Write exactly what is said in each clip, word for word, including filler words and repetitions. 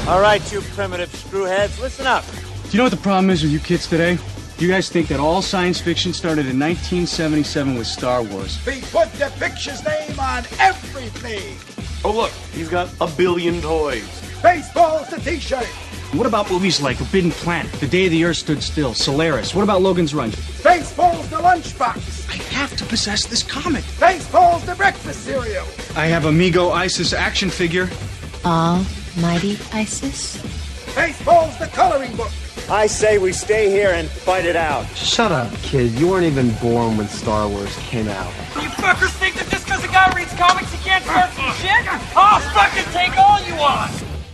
All right, you primitive screwheads, listen up. Do you know what the problem is with you kids today? You guys think that all science fiction started in nineteen seventy-seven with Star Wars. We put the picture's name on everything. Oh, look, he's got a billion toys. Baseball's the t-shirt. What about movies like Forbidden Planet, The Day the Earth Stood Still, Solaris? What about Logan's Run? Baseball's the lunchbox. I have to possess this comic. Baseball's the breakfast cereal. I have Amigo Isis action figure. Almighty Isis? Baseball's the coloring book. I say we stay here and fight it out. Shut up, kid. You weren't even born when Star Wars came out. You fuckers think that just because a guy reads comics he can't start some shit? I'll fucking take all you want!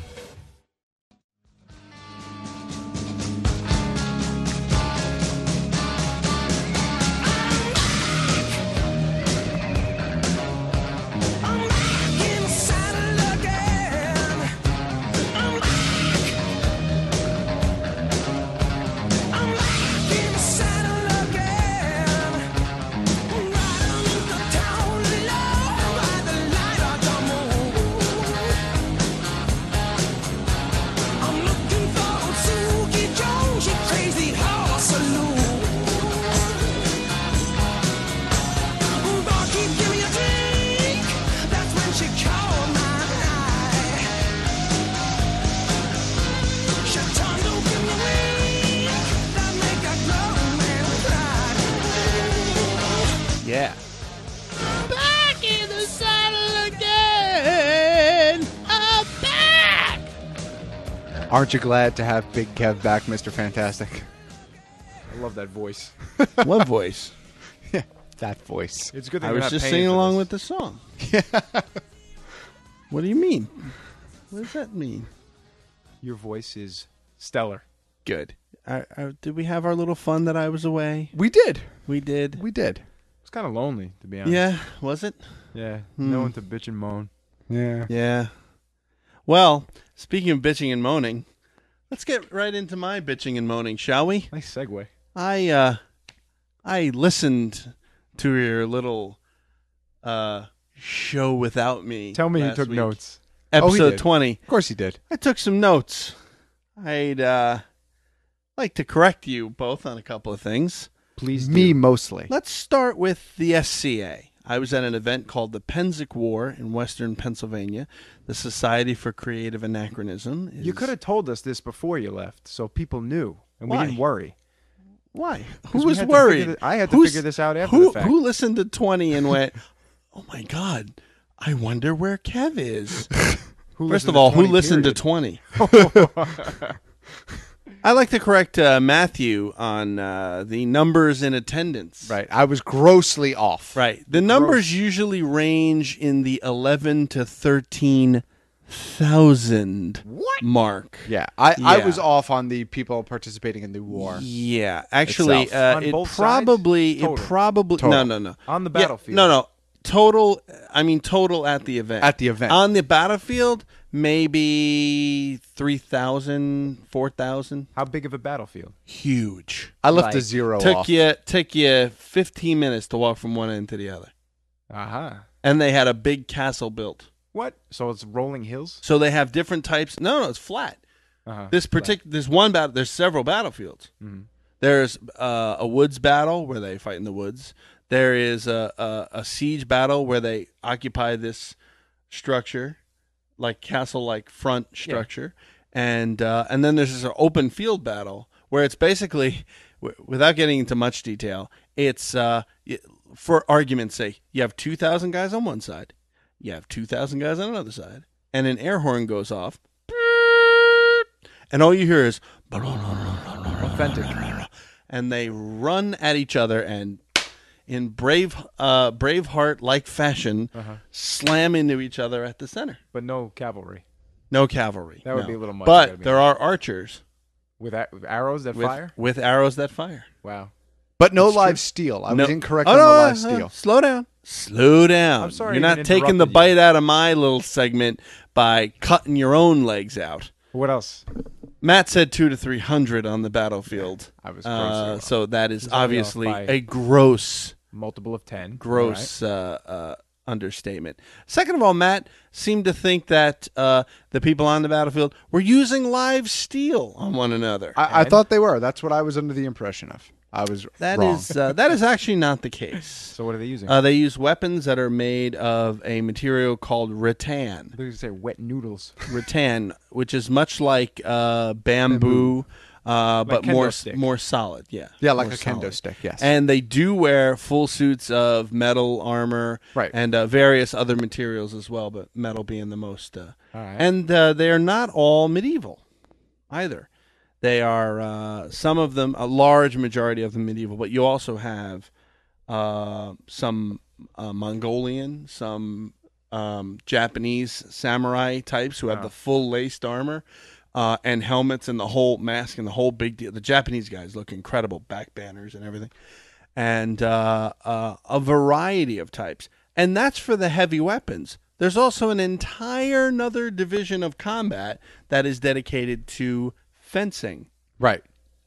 Yeah. Back in the saddle again. I'm back. Aren't you glad to have Big Kev back, Mister Fantastic? I love that voice. What voice? Yeah, that voice. It's a good thing I we're was not just paying singing for along this. with the song. Yeah. What do you mean? What does that mean? Your voice is stellar. Good. I, I, did we have our little fun that I was away? We did. We did. We did. It's kind of lonely, to be honest. Yeah, was it? Yeah, Hmm. no one to bitch and moan. Yeah. Yeah. Well, speaking of bitching and moaning, let's get right into my bitching and moaning, shall we? Nice segue. I uh, I listened to your little uh show without me. Tell me you last took week. notes. Oh, he Episode did. twenty. Of course he did. I took some notes. I'd uh, like to correct you both on a couple of things. Please do. Me mostly. Let's start with the S C A. I was at an event called the Penzic War in western Pennsylvania. The Society for Creative Anachronism. Is... You could have told us this before you left, so people knew, and Why? we didn't worry. Why? 'Cause Who we was had to worried? figure th- I had to Who's- figure this out after who, the fact. Who listened to twenty and went, oh my God, I wonder where Kev is? Who First listened of to all, who twenty, listened period? to twenty? I like to correct uh, Matthew on uh, the numbers in attendance. Right. I was grossly off. Right. The numbers usually range in the eleven to thirteen thousand mark. Yeah. I, I Yeah. was off on the people participating in the war. Yeah, actually, itself. uh, On it both probably, sides? Total. it probably, Total. no, no, no, On the Yeah, battlefield. no, no, total. I mean, total at the event. At the event. on the battlefield, maybe three thousand, four thousand. How big of a battlefield? Huge. I left Like, a zero Took off. you, took you fifteen minutes to walk from one end to the other, Aha. and they had a big castle built. What? So it's rolling hills? So they have different types. No, no, it's flat. Uh-huh. This particular, this one battle. There's several battlefields. Mhm. There's uh, a woods battle where they fight in the woods. There is a, a, a siege battle where they occupy this structure, like castle-like front structure, and uh, and then there's this open field battle where it's basically, w- without getting into much detail, it's uh, y- for argument's sake, you have two thousand guys on one side, you have two thousand guys on another side, and an air horn goes off, and all you hear is, Authentic. and they run at each other and, in brave, uh, Braveheart-like fashion, Uh-huh. slam into each other at the center. But no cavalry. No cavalry. That would no. be a little much, I gotta But be there are archers With, a- with arrows that with, fire? with arrows that fire. Wow. But no It's live true. steel. I No- was incorrect Oh, on no, the no, live no, steel. Slow down. Slow down. I'm sorry You're I not even taking the interrupted bite you. out of my little segment by cutting your own legs out. What else? Matt said two to three hundred on the battlefield. I was uh, grossly off. so that is He's only obviously off by a gross, Multiple of ten. gross uh, uh, understatement. Second of all, Matt seemed to think that uh, the people on the battlefield were using live steel on one another. I, I thought they were. That's what I was under the impression of. I was That wrong. is uh, that is actually not the case. So what are they using? Uh, they use weapons that are made of a material called rattan. They're going to say wet noodles. Rattan, which is much like uh, bamboo, uh, Like but kendo more stick. more solid. Yeah, Yeah, like more a kendo solid. stick, yes. And they do wear full suits of metal armor, Right. and uh, various other materials as well, but metal being the most. Uh, All right. And uh, they are not all medieval, either. They are uh, some of them, a large majority of them medieval, but you also have uh, some uh, Mongolian, some um, Japanese samurai types who have the full laced armor uh, and helmets and the whole mask and the whole big deal. The Japanese guys look incredible, back banners and everything, and uh, uh, a variety of types. And that's for the heavy weapons. There's also an entire another division of combat that is dedicated to fencing, right,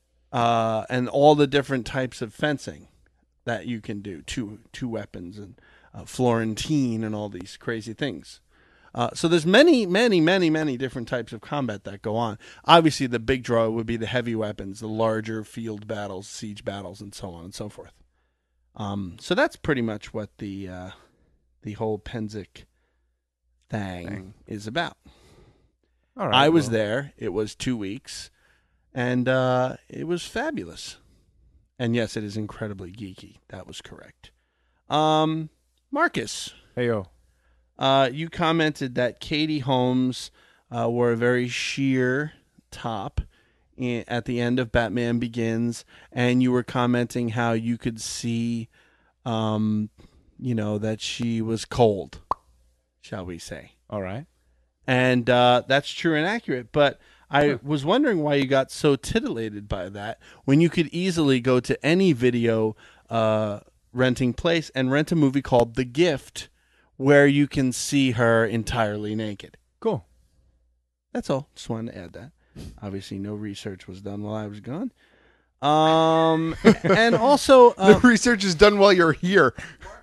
uh, and all the different types of fencing that you can do, two two weapons and uh, Florentine and all these crazy things. Uh, so there's many, many, many, many different types of combat that go on. Obviously, the big draw would be the heavy weapons, the larger field battles, siege battles, and so on and so forth. Um, so that's pretty much what the uh, the whole Pennsic thing, thing is about. All right, I was well. there. It was two weeks, and uh, it was fabulous. And yes, it is incredibly geeky. That was correct. Um, Marcus. Hey, yo. Uh, you commented that Katie Holmes uh, wore a very sheer top in, at the end of Batman Begins, and you were commenting how you could see, um, you know, that she was cold, shall we say. All right. And uh, that's true and accurate, but I was wondering why you got so titillated by that when you could easily go to any video uh, renting place and rent a movie called The Gift, where you can see her entirely naked. Cool. That's all. Just wanted to add that. Obviously, no research was done while I was gone. Um, and also, uh, the research is done while you're here.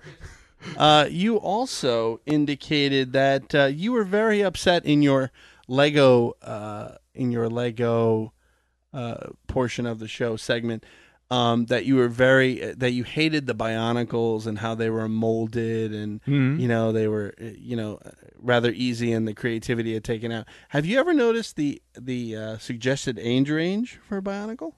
Uh, you also indicated that uh, you were very upset in your Lego uh, in your Lego uh, portion of the show segment um, that you were very that you hated the Bionicles and how they were molded and Mhm. you know they were you know rather easy and the creativity had taken out. Have you ever noticed the the uh, suggested age range for a Bionicle?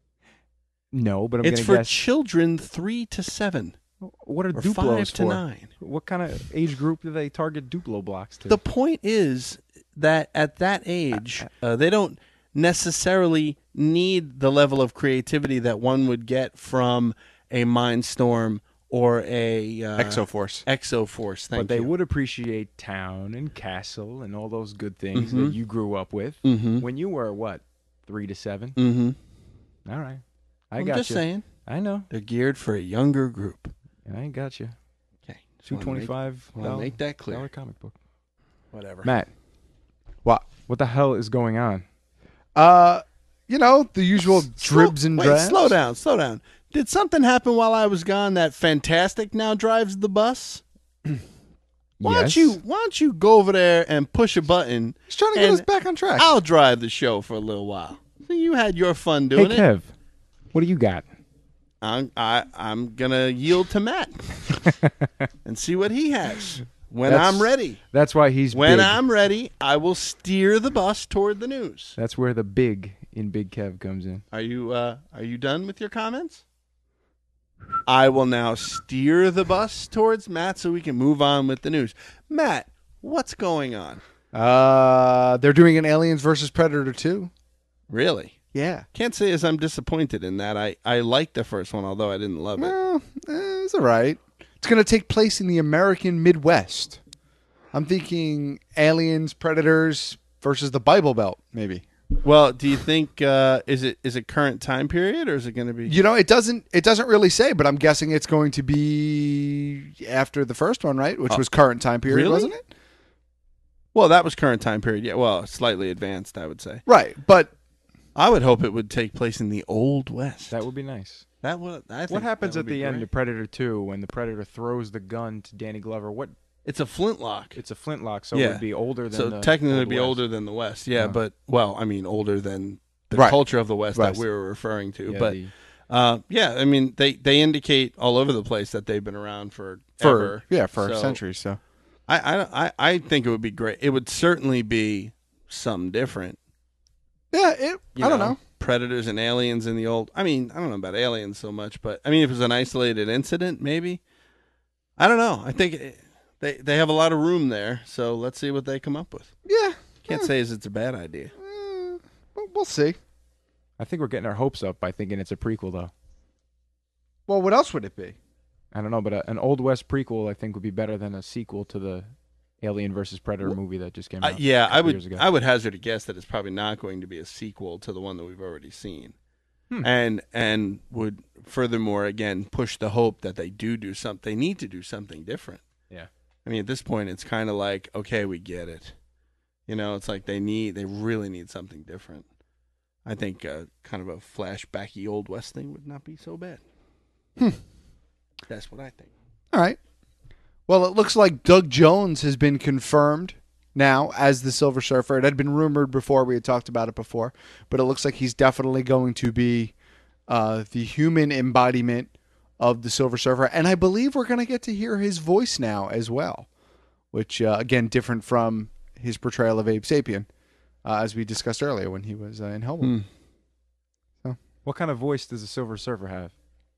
No, but I'm it's gonna for guess. children three to seven. What are or Duplos five to for? nine? What kind of age group do they target Duplo blocks to? The point is that at that age, uh, they don't necessarily need the level of creativity that one would get from a Mindstorm or a uh, Exoforce. Exoforce, thank but they you. would appreciate Town and Castle and all those good things Mhm. that you grew up with Mhm. when you were what, three to seven? Mm-hmm. All right, I I'm got just you. saying. I know. They're geared for a younger group. I got you. Okay, Two twenty-five. I'll make that clear. Dollar comic book. Whatever. Matt, what? What the hell is going on? Uh, you know, the usual dribs and Wait, drabs. slow down, slow down. Did something happen while I was gone that Fantastic now drives the bus? Why Yes. don't you Why don't you go over there and push a button? He's trying to get and us back on track. I'll drive the show for a little while. So you had your fun Hey, doing it. Kev, what do you got? I'm I, I'm gonna yield to Matt and see what he has when That's- I'm ready. That's why he's When big. I'm ready, I will steer the bus toward the news. That's where the big in Big Kev comes in. Are you uh, Are you done with your comments? I will now steer the bus towards Matt so we can move on with the news. Matt, what's going on? Uh, they're doing an Aliens versus Predator two. Really? Yeah. Can't say as I'm disappointed in that. I, I liked the first one, although I didn't love it. Well, eh, it's all right. It's going to take place in the American Midwest. I'm thinking Aliens, Predators versus the Bible Belt, maybe. Well, do you think uh, is it is it current time period or is it going to be? You know, it doesn't it doesn't really say, but I'm guessing it's going to be after the first one, right? Which Oh, was current time period, really? wasn't it? Well, that was current time period. Yeah, well, slightly advanced, I would say. Right, but I would hope it would take place in the Old West. That would be nice. That would. I think What happens that at would be the end great. of Predator two when the Predator throws the gun to Danny Glover? What It's a flintlock. It's a flintlock, so yeah. it would be older than so the technically Old it'd be West. older than the West. Yeah, Uh. but well, I mean older than the Right. culture of the West West. that we were referring to. Yeah, but the- uh, yeah, I mean they, they indicate all over the place that they've been around for For ever. yeah, for So centuries. So I, I I I think it would be great. It would certainly be something different. yeah, it, You I don't know. Predators and aliens in the old. I mean, I don't know about aliens so much, but I mean, if it was an isolated incident, maybe. I don't know. I think it, they they have a lot of room there, so let's see what they come up with. Yeah, Can't say as it's a bad idea. eh, well, we'll see. I think we're getting our hopes up by thinking it's a prequel, though. Well, what else would it be? I don't know, but a, an Old West prequel I think would be better than a sequel to the Alien versus Predator movie that just came Uh, out. yeah, a couple I would. Years ago. I would hazard a guess that it's probably not going to be a sequel to the one that we've already seen, Hmm. and and would furthermore again push the hope that they do do something. They need to do something different. Yeah. I mean, at this point, it's kind of like, okay, we get it. You know, it's like they need, they really need something different. I think uh, kind of a flashbacky Old West thing would not be so bad. Hmm. That's what I think. All right. Well, it looks like Doug Jones has been confirmed now as the Silver Surfer. It had been rumored before. We had talked about it before. But it looks like he's definitely going to be uh, the human embodiment of the Silver Surfer. And I believe we're going to get to hear his voice now as well, which, uh, again, different from his portrayal of Abe Sapien, uh, as we discussed earlier when he was uh, in Hellboy. Hmm. So, What kind of voice does the Silver Surfer have?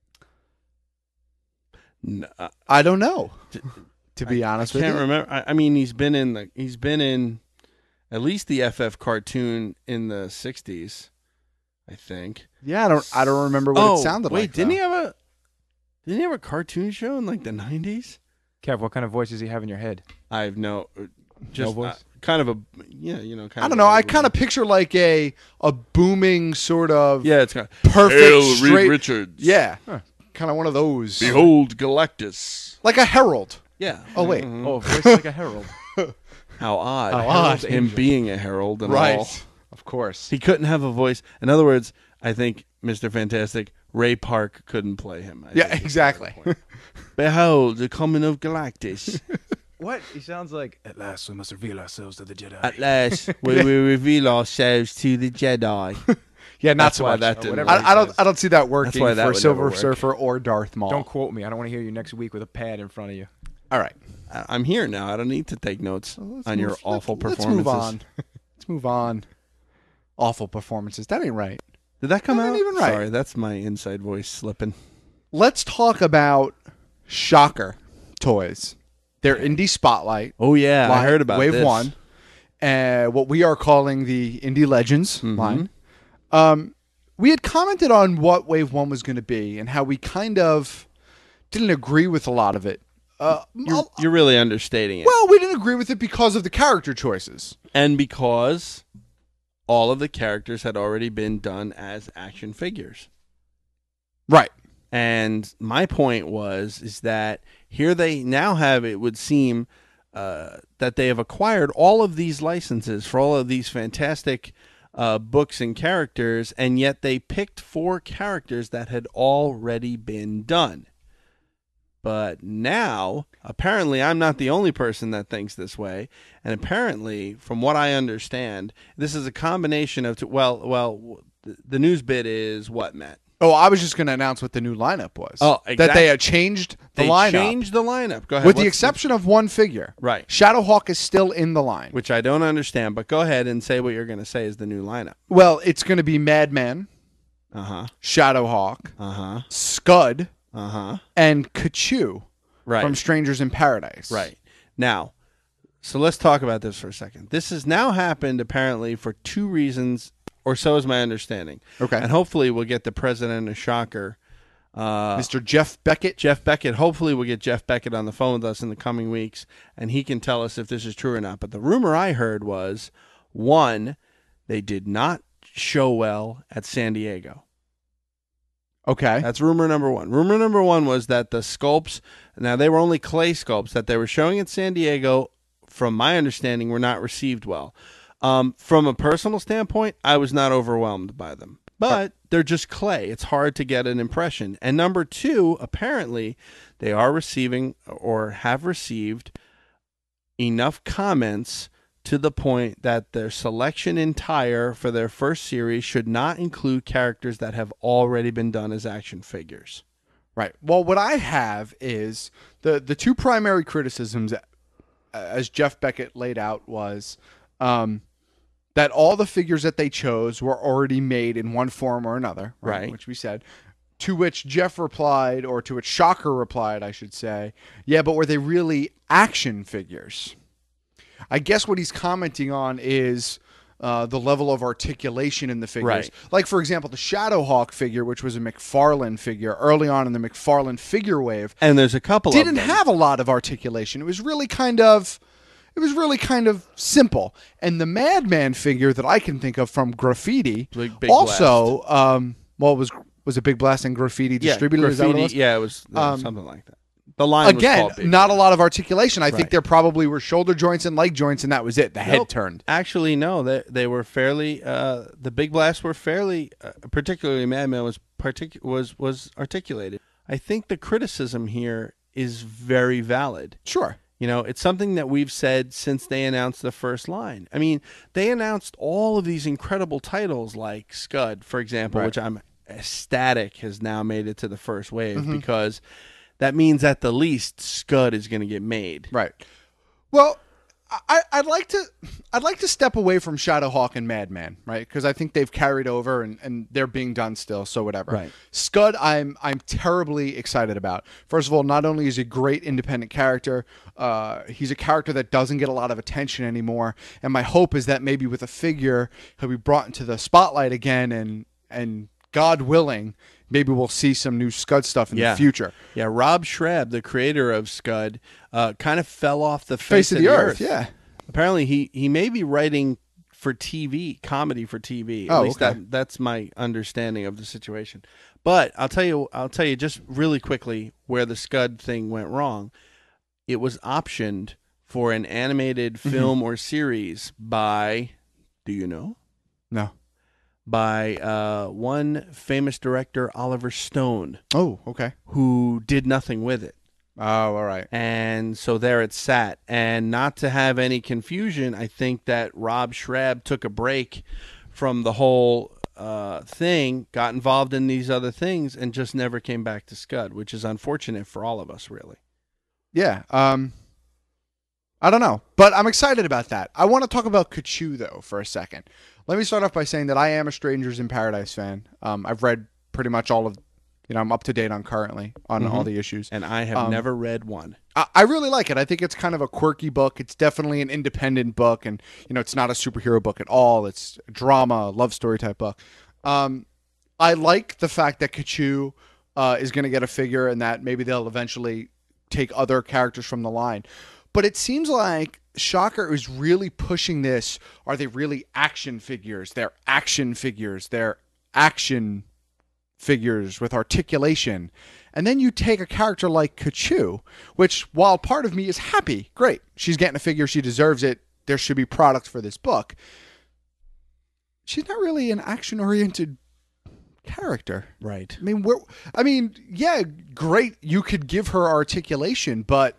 No, uh, I don't know, to be honest I with can't you. remember. I, I mean, he's been in the he's been in at least the F F cartoon in the sixties, I think. Yeah, I don't. I don't remember what oh, it sounded wait, like. didn't though. he have a didn't he have a cartoon show in like the nineties? Kev, what kind of voice does he have in your head? I have no, uh, just voice? uh, kind of a yeah, you know, kind I of don't a know. I regular- kind of picture like a a booming sort of yeah, it's kind of perfect Hail Reed straight. Richards. Yeah, kind of one of those. Behold Galactus. Like a herald. Yeah. Oh wait. Mhm. Oh, voice like a herald. How odd. How Herald odd. Him Angel. being a herald and Right. all. Of course. He couldn't have a voice. In other words, I think Mister Fantastic, Ray Park couldn't play him. I Yeah, think is exactly. the point. Behold the coming of Galactus. What? He sounds like, at last we must reveal ourselves to the Jedi. At last, we will reveal ourselves to the Jedi. Yeah, not That's so why much. that Or didn't whatever work. I, I don't. says. I don't see that working why that for would Silver never work. Surfer or Darth Maul. Don't quote me. I don't want to hear you next week with a pad in front of you. All right. I- I'm here now. I don't need to take notes Let's on your move- awful let's, performances. Let's move on. Let's move on. Awful performances. That ain't right. Did that come That out? ain't even right. Sorry, that's my inside voice slipping. Let's talk about Shocker toys. Their indie spotlight. Oh yeah, I line, heard about Wave this. One, uh, what we are calling the Indie Legends Mhm. line. Um, we had commented on what Wave One was going to be and how we kind of didn't agree with a lot of it. Uh, You're, you're really understating it. well, we didn't agree with it because of the character choices. And because all of the characters had already been done as action figures. Right. And my point was is that here they now have, it would seem, uh, that they have acquired all of these licenses for all of these fantastic uh, books and characters, and yet they picked four characters that had already been done. But now, apparently, I'm not the only person that thinks this way. And apparently, from what I understand, this is a combination of, two, well, well, the, the news bit is what, Matt? Oh, I was just going to announce what the new lineup was. Oh, That exactly. they had changed the They lineup. changed the lineup. Go ahead. With the What's exception of one figure. Right. Shadowhawk is still in the line. Which I don't understand, but go ahead and say what you're going to say is the new lineup. Well, it's going to be Madman, Uh-huh. Shadowhawk, Uh-huh. Scud, Uh-huh. and Kachu Right. from Strangers in Paradise. Right. Now, so let's talk about this for a second. This has now happened apparently for two reasons, or so is my understanding. Okay. And hopefully we'll get the president of Shocker, uh, Mister Jeff Beckett. Jeff Beckett. Hopefully we'll get Jeff Beckett on the phone with us in the coming weeks, and he can tell us if this is true or not. But the rumor I heard was, one, they did not show well at San Diego. Okay. That's rumor number one. Rumor number one was that the sculpts, now they were only clay sculpts that they were showing at San Diego, from my understanding, were not received well. Um, from a personal standpoint, I was not overwhelmed by them. But they're just clay. It's hard to get an impression. And number two, apparently, they are receiving or have received enough comments to the point that their selection entire for their first series should not include characters that have already been done as action figures. Right. Well, what I have is the the two primary criticisms, uh, as Jeff Beckett laid out, was um, that all the figures that they chose were already made in one form or another, right? Right. Which we said. To which Jeff replied, or to which Shocker replied, I should say, yeah, but were they really action figures? I guess what he's commenting on is uh, the level of articulation in the figures. Right. Like, for example, the Shadowhawk figure, which was a McFarlane figure early on in the McFarlane figure wave. And there's a couple didn't of them. have a lot of articulation. It was really kind of... It was really kind of simple. And the Madman figure that I can think of from Graffiti Big, Big also, um, well, it was... Was a Big Blast and Graffiti distributed? Yeah, Is that what it was? yeah, it was uh, Um, something like that. The line Again, was called Big not Blast. a lot of articulation. I think Right. there probably were shoulder joints and leg joints, and that was it. The head Nope. turned. Actually, no. They they were fairly. Uh, the Big Blasts were fairly, uh, particularly Madman was partic- was was articulated. I think the criticism here is very valid. Sure. You know, it's something that we've said since they announced the first line. I mean, they announced all of these incredible titles like Scud, for example, Right. which I'm ecstatic has now made it to the first wave Mhm. because that means at the least Scud is going to get made. Right. Well, I, I'd like to I'd like to step away from Shadowhawk and Madman, right? Because I think they've carried over and, and they're being done still, so whatever. Right. Scud, I'm I'm terribly excited about. First of all, not only is he a great independent character, uh, he's a character that doesn't get a lot of attention anymore. And my hope is that maybe with a figure, he'll be brought into the spotlight again, and and God willing, maybe we'll see some new Scud stuff in Yeah. the future. Yeah, Rob Schreb, the creator of Scud, uh, kind of fell off the Face face, of the earth, yeah. Apparently, he, he may be writing for T V, comedy for T V. At Oh, least okay. that that's my understanding of the situation. But I'll tell you, I'll tell you just really quickly where the Scud thing went wrong. It was optioned for an animated Mm-hmm. film or series by, do you know? No. By uh, one famous director, Oliver Stone. Oh, okay. Who did nothing with it. Oh, all right. And so there it sat. And not to have any confusion, I think that Rob Schreb took a break from the whole uh, thing, got involved in these other things, and just never came back to Scud, which is unfortunate for all of us, really. Yeah. Um, I don't know, but I'm excited about that. I want to talk about Kachu, though, for a second. Let me start off by saying that I am a Strangers in Paradise fan. Um, I've read pretty much all of, you know, I'm up to date on currently on Mhm. all the issues. And I have Um, never read one. I, I really like it. I think it's kind of a quirky book. It's definitely an independent book, and, you know, it's not a superhero book at all. It's a drama, love story type book. Um, I like the fact that Kachu uh, is going to get a figure and that maybe they'll eventually take other characters from the line. But it seems like Shocker is really pushing this. Are they really action figures? They're action figures. They're action figures with articulation. And then you take a character like Kachu, which, while part of me is happy, great, she's getting a figure, she deserves it, there should be product for this book. She's not really an action-oriented character. Right. I mean, we're, I mean, yeah, great, you could give her articulation, but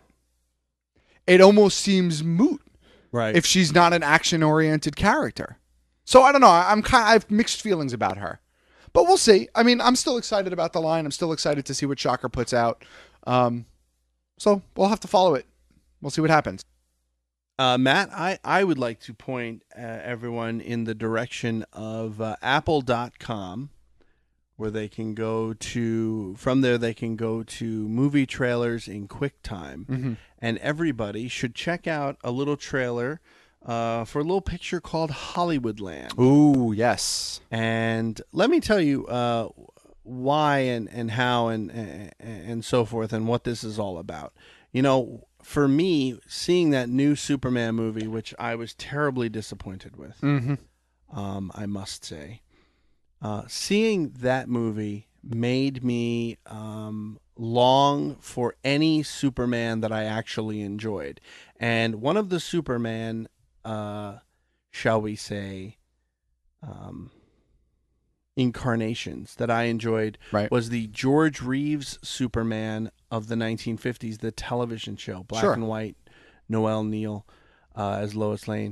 it almost seems moot Right. if she's not an action-oriented character. So I don't know. I'm kind. I have mixed feelings about her, but we'll see. I mean, I'm still excited about the line. I'm still excited to see what Shocker puts out. Um, so we'll have to follow it. We'll see what happens. Uh, Matt, I, I would like to point uh, everyone in the direction of uh, apple dot com, where they can go to, from there they can go to movie trailers in QuickTime. Mhm. And everybody should check out a little trailer uh, for a little picture called Hollywoodland. Ooh, yes. And let me tell you uh, why and, and how and, and and so forth and what this is all about. You know, for me, seeing that new Superman movie, which I was terribly disappointed with, Mhm. um, I must say, uh, seeing that movie made me um, long for any Superman that I actually enjoyed. And one of the Superman, uh, shall we say, um, incarnations that I enjoyed Right. was the George Reeves Superman of the nineteen fifties, the television show, black Sure. and white Noelle Neal uh, as Lois Lane.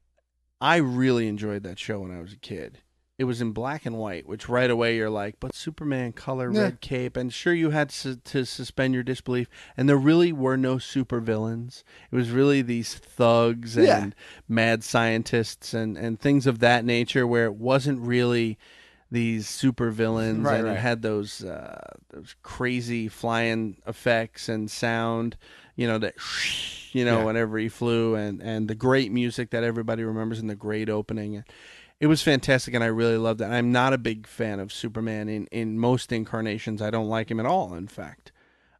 I really enjoyed that show when I was a kid. It was in black and white, which right away you're like, but Superman, color, Yeah. red cape. And sure, you had to, to suspend your disbelief. And there really were no supervillains. It was really these thugs and Yeah. mad scientists and, and things of that nature where it wasn't really these supervillains. Right, and right. it had those, uh, those crazy flying effects and sound, you know, that, you know, Yeah. whenever he flew, and, and the great music that everybody remembers and the great opening. It was fantastic, and I really loved it. I'm not a big fan of Superman in, in most incarnations. I don't like him at all, in fact.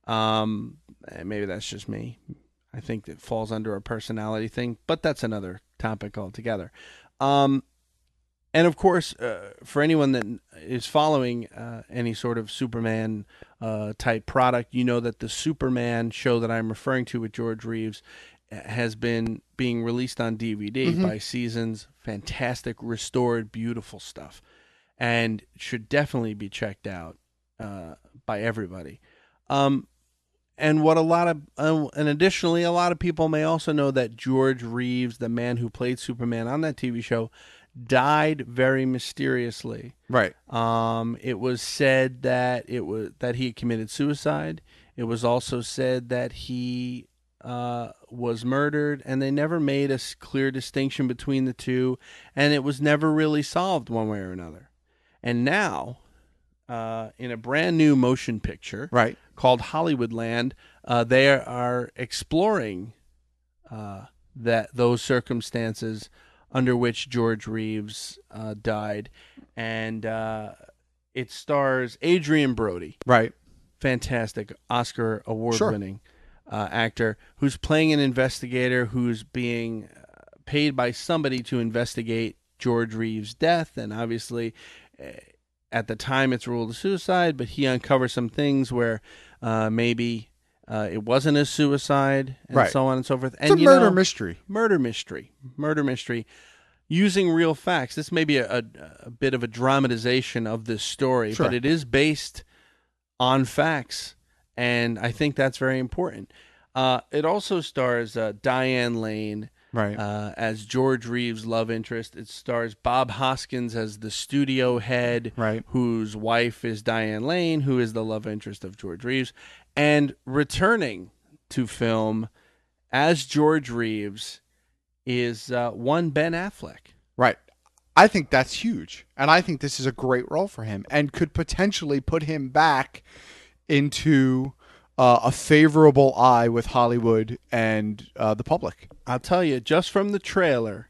Um, and maybe that's just me. I think it falls under a personality thing, but that's another topic altogether. Um, and, of course, uh, for anyone that is following uh, any sort of Superman-type product, you know that the Superman show that I'm referring to with George Reeves has been being released on D V D Mhm. by Seasons. Fantastic, restored, beautiful stuff, and should definitely be checked out uh, by everybody. Um, and what a lot of, uh, and additionally, a lot of people may also know that George Reeves, the man who played Superman on that T V show, died very mysteriously. Right. Um, it was said that it was that he had committed suicide. It was also said that he uh, was murdered, and they never made a s- clear distinction between the two, and it was never really solved one way or another. And now, uh, in a brand new motion picture, Right. called Hollywoodland, uh, they are exploring uh, that those circumstances under which George Reeves uh, died, and uh, it stars Adrian Brody, Right. fantastic Oscar award-winning uh, actor, who's playing an investigator who's being uh, paid by somebody to investigate George Reeves' death, and obviously, uh, at the time, it's ruled a suicide, but he uncovers some things where uh, maybe uh, it wasn't a suicide, and Right. so on and so forth. It's and a you murder know, mystery. Murder mystery. Murder mystery. Using real facts. This may be a, a, a bit of a dramatization of this story, Sure. but it is based on facts, and I think that's very important. Uh, it also stars uh, Diane Lane Right. uh, as George Reeves' love interest. It stars Bob Hoskins as the studio head, Right. whose wife is Diane Lane, who is the love interest of George Reeves. And returning to film as George Reeves is uh, one Ben Affleck. Right. I think that's huge. And I think this is a great role for him and could potentially put him back into uh, a favorable eye with Hollywood and uh, the public. I'll tell you, just from the trailer,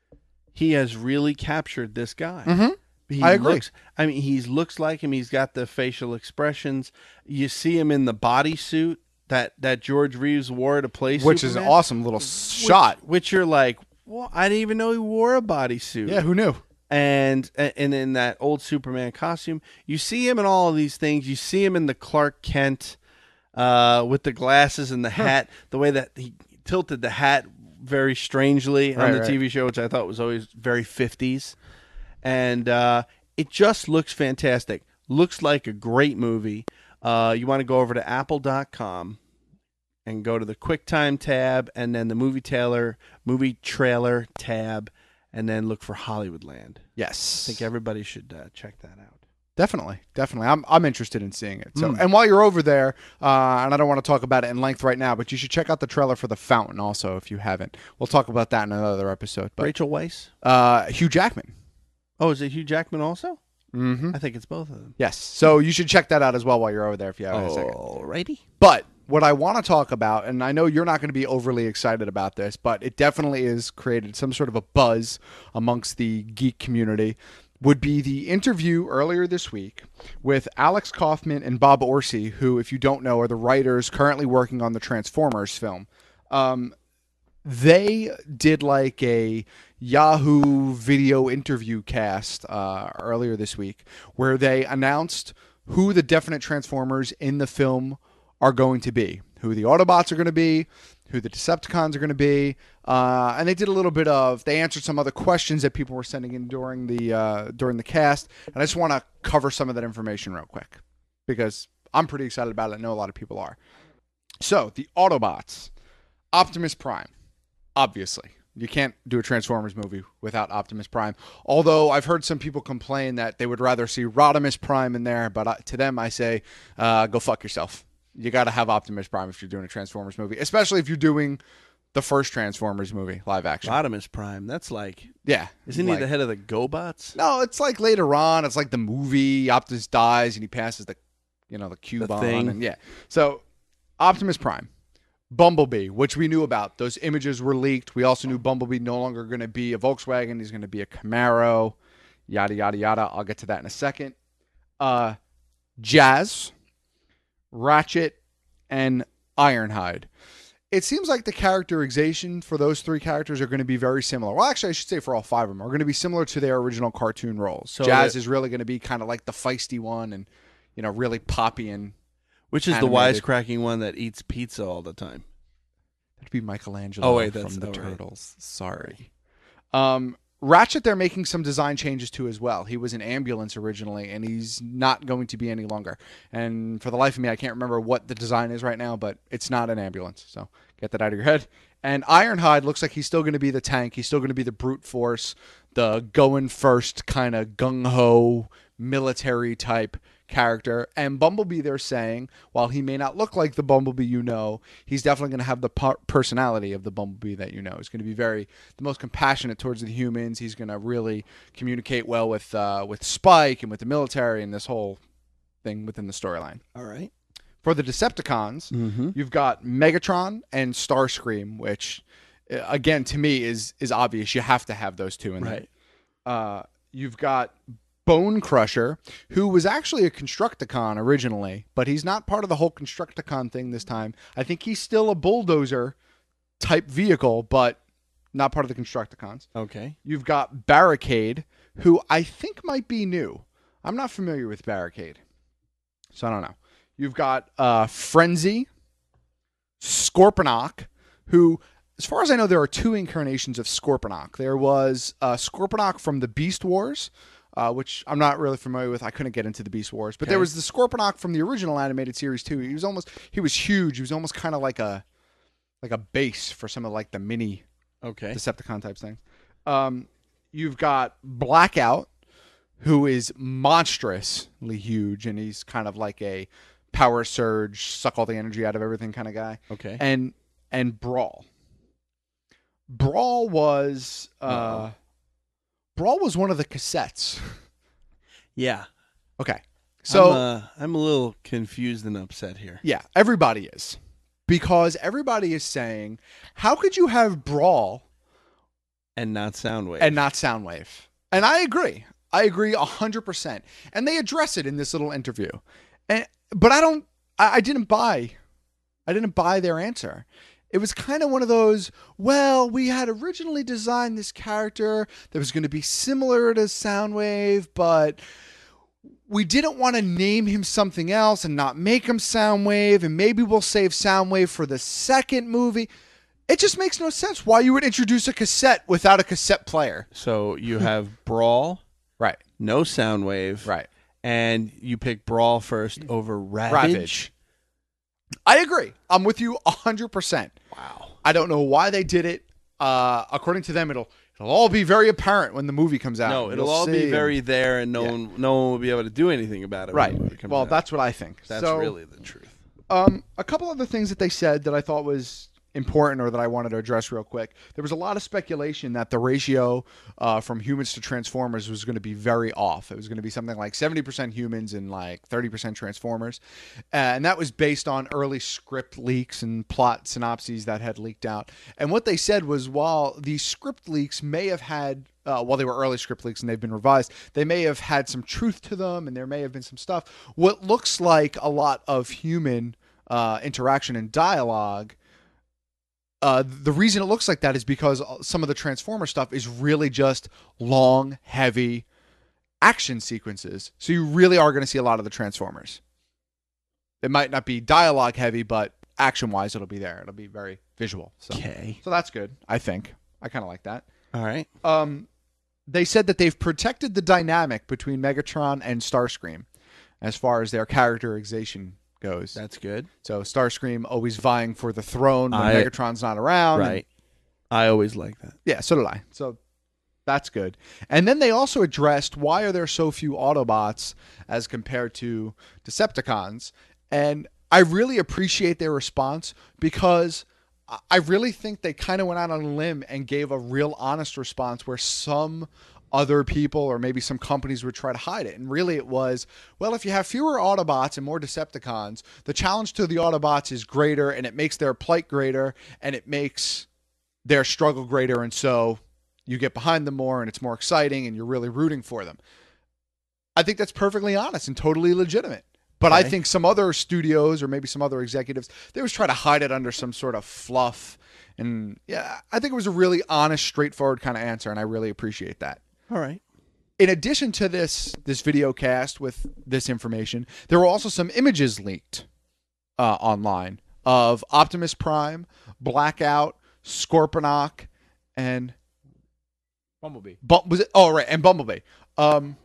he has really captured this guy. Mhm. He I agree. Looks, I mean, he looks like him. He's got the facial expressions. You see him in the bodysuit that, that George Reeves wore to play Which is an Superman, awesome little shot. Which, which you're like, well, I didn't even know he wore a bodysuit. Yeah, who knew? And and in that old Superman costume, you see him in all of these things. You see him in the Clark Kent uh, with the glasses and the hat. The way that he tilted the hat very strangely Right, on the right. T V show, which I thought was always very fifties. And uh, it just looks fantastic. Looks like a great movie. Uh, you want to go over to apple dot com and go to the QuickTime tab, and then the movie trailer, movie trailer tab, and then look for Hollywoodland. Yes. I think everybody should uh, check that out. Definitely, definitely. I'm I'm interested in seeing it. So, Mm. and while you're over there, uh, and I don't want to talk about it in length right now, but you should check out the trailer for The Fountain also if you haven't. We'll talk about that in another episode. But Rachel Weisz? uh, Hugh Jackman. Oh, is it Hugh Jackman also? Mm-hmm. I think it's both of them. Yes. So you should check that out as well while you're over there if you have a second. Alrighty. But what I want to talk about, and I know you're not going to be overly excited about this, but it definitely has created some sort of a buzz amongst the geek community, would be the interview earlier this week with Alex Kaufman and Bob Orsi, who, if you don't know, are the writers currently working on the Transformers film. Um, they did like a Yahoo video interview cast uh, earlier this week where they announced who the definite Transformers in the film are going to be, who the Autobots are going to be, who the Decepticons are going to be, uh, and they did a little bit of. They answered some other questions that people were sending in during the uh, during the cast, and I just want to cover some of that information real quick because I'm pretty excited about it. I know a lot of people are. So the Autobots, Optimus Prime, obviously. You can't do a Transformers movie without Optimus Prime. Although I've heard some people complain that they would rather see Rodimus Prime in there, but uh, to them I say, uh, go fuck yourself. You got to have Optimus Prime if you're doing a Transformers movie, especially if you're doing the first Transformers movie, live action. Rodimus Prime, that's like... Yeah. Isn't like, he the head of the GoBots? No, it's like later on. It's like the movie, Optimus dies and he passes the, you know, the cube The on. thing. And yeah. So, Optimus Prime. Bumblebee, which we knew about. Those images were leaked. We also knew Bumblebee no longer going to be a Volkswagen. He's going to be a Camaro. Yada, yada, yada. I'll get to that in a second. Uh, Jazz, Ratchet, and Ironhide. It seems like the characterization for those three characters are going to be very similar. Well, actually, I should say for all five of them, are going to be similar to their original cartoon roles. So Jazz that- is really going to be kind of like the feisty one and, you know, really poppy and Which is animated. the wisecracking one that eats pizza all the time? That'd be Michelangelo Oh, wait, that's- from the oh, right. Turtles. Sorry. Um, Ratchet, they're making some design changes to as well. He was an ambulance originally, and he's not going to be any longer. And for the life of me, I can't remember what the design is right now, but it's not an ambulance. So get that out of your head. And Ironhide looks like he's still going to be the tank. He's still going to be the brute force, the going first kind of gung-ho military type character. And Bumblebee, they're saying, while he may not look like the Bumblebee you know, he's definitely going to have the po- personality of the Bumblebee that you know. He's going to be very the most compassionate towards the humans. He's going to really communicate well with uh, with Spike and with the military and this whole thing within the storyline. All right. For the Decepticons, Mm-hmm. you've got Megatron and Starscream, which, uh, again, to me is is obvious. You have to have those two in Right. there. Uh, you've got Bone Crusher, who was actually a Constructicon originally, but he's not part of the whole Constructicon thing this time. I think he's still a bulldozer type vehicle, but not part of the Constructicons. Okay. You've got Barricade, who I think might be new. I'm not familiar with Barricade, so I don't know. You've got uh, Frenzy, Scorponok, who, as far as I know, there are two incarnations of Scorponok. There was uh, Scorponok from the Beast Wars, uh, which I'm not really familiar with. I couldn't get into the Beast Wars. But Okay. there was the Scorponok from the original animated series, too. He was almost, he was huge. He was almost kind of like a, like a base for some of like the mini Okay. Decepticon type things. Um, you've got Blackout, who is monstrously huge, and he's kind of like a power surge, suck all the energy out of everything kind of guy. Okay. And and Brawl. Brawl was uh, Uh-oh. Brawl was one of the cassettes. Yeah. Okay. So I'm, uh, I'm a little confused and upset here. yeah, everybody is. Because everybody is saying, how could you have Brawl And not Soundwave. and not Soundwave? And I agree. I agree one hundred percent. And they address it in this little interview. And but I don't I, I didn't buy I didn't buy their answer. It was kind of one of those, well, we had originally designed this character that was going to be similar to Soundwave, but we didn't want to name him something else and not make him Soundwave, and maybe we'll save Soundwave for the second movie. It just makes no sense why you would introduce a cassette without a cassette player. So you have Brawl, Right. no Soundwave, Right. and you pick Brawl first over Ravage. Ravage. I agree. I'm with you one hundred percent. Wow. I don't know why they did it. Uh, according to them, it'll it'll all be very apparent when the movie comes out. No, it'll You'll all see. be very there, and no Yeah. one, no one will be able to do anything about it. right. When the movie comes Well, out. that's what I think. that's So, really the truth. Um, a couple other things that they said that I thought was important or that I wanted to address real quick. There was a lot of speculation that the ratio uh, from humans to Transformers was going to be very off. It was going to be something like seventy percent humans and like thirty percent Transformers. Uh, and that was based on early script leaks and plot synopses that had leaked out. And what they said was while these script leaks may have had Uh, while they were early script leaks and they've been revised, they may have had some truth to them and there may have been some stuff. What looks like a lot of human uh, interaction and dialogue, uh, the reason it looks like that is because some of the Transformer stuff is really just long, heavy action sequences. So you really are going to see a lot of the Transformers. It might not be dialogue heavy, but action-wise it'll be there. It'll be very visual. So, Okay. so that's good, I think. I kind of like that. All right. Um, they said that they've protected the dynamic between Megatron and Starscream as far as their characterization goes. That's good. So Starscream always vying for the throne when I- Megatron's not around. and- Right. I always like that. Yeah, so did I. So that's good. And then they also addressed why are there so few Autobots as compared to Decepticons. And I really appreciate their response because I really think they kind of went out on a limb and gave a real honest response where some other people or maybe some companies would try to hide it. And really it was, well, if you have fewer Autobots and more Decepticons, the challenge to the Autobots is greater and it makes their plight greater and it makes their struggle greater. And so you get behind them more and it's more exciting and you're really rooting for them. I think that's perfectly honest and totally legitimate. But okay. I think some other studios or maybe some other executives, they always try to hide it under some sort of fluff. And yeah, I think it was a really honest, straightforward kind of answer, and I really appreciate that. All right. In addition to this this video cast with this information, there were also some images leaked uh, online of Optimus Prime, Blackout, Scorponok, and Bumblebee. Bu- was it? Oh, right, and Bumblebee. Um,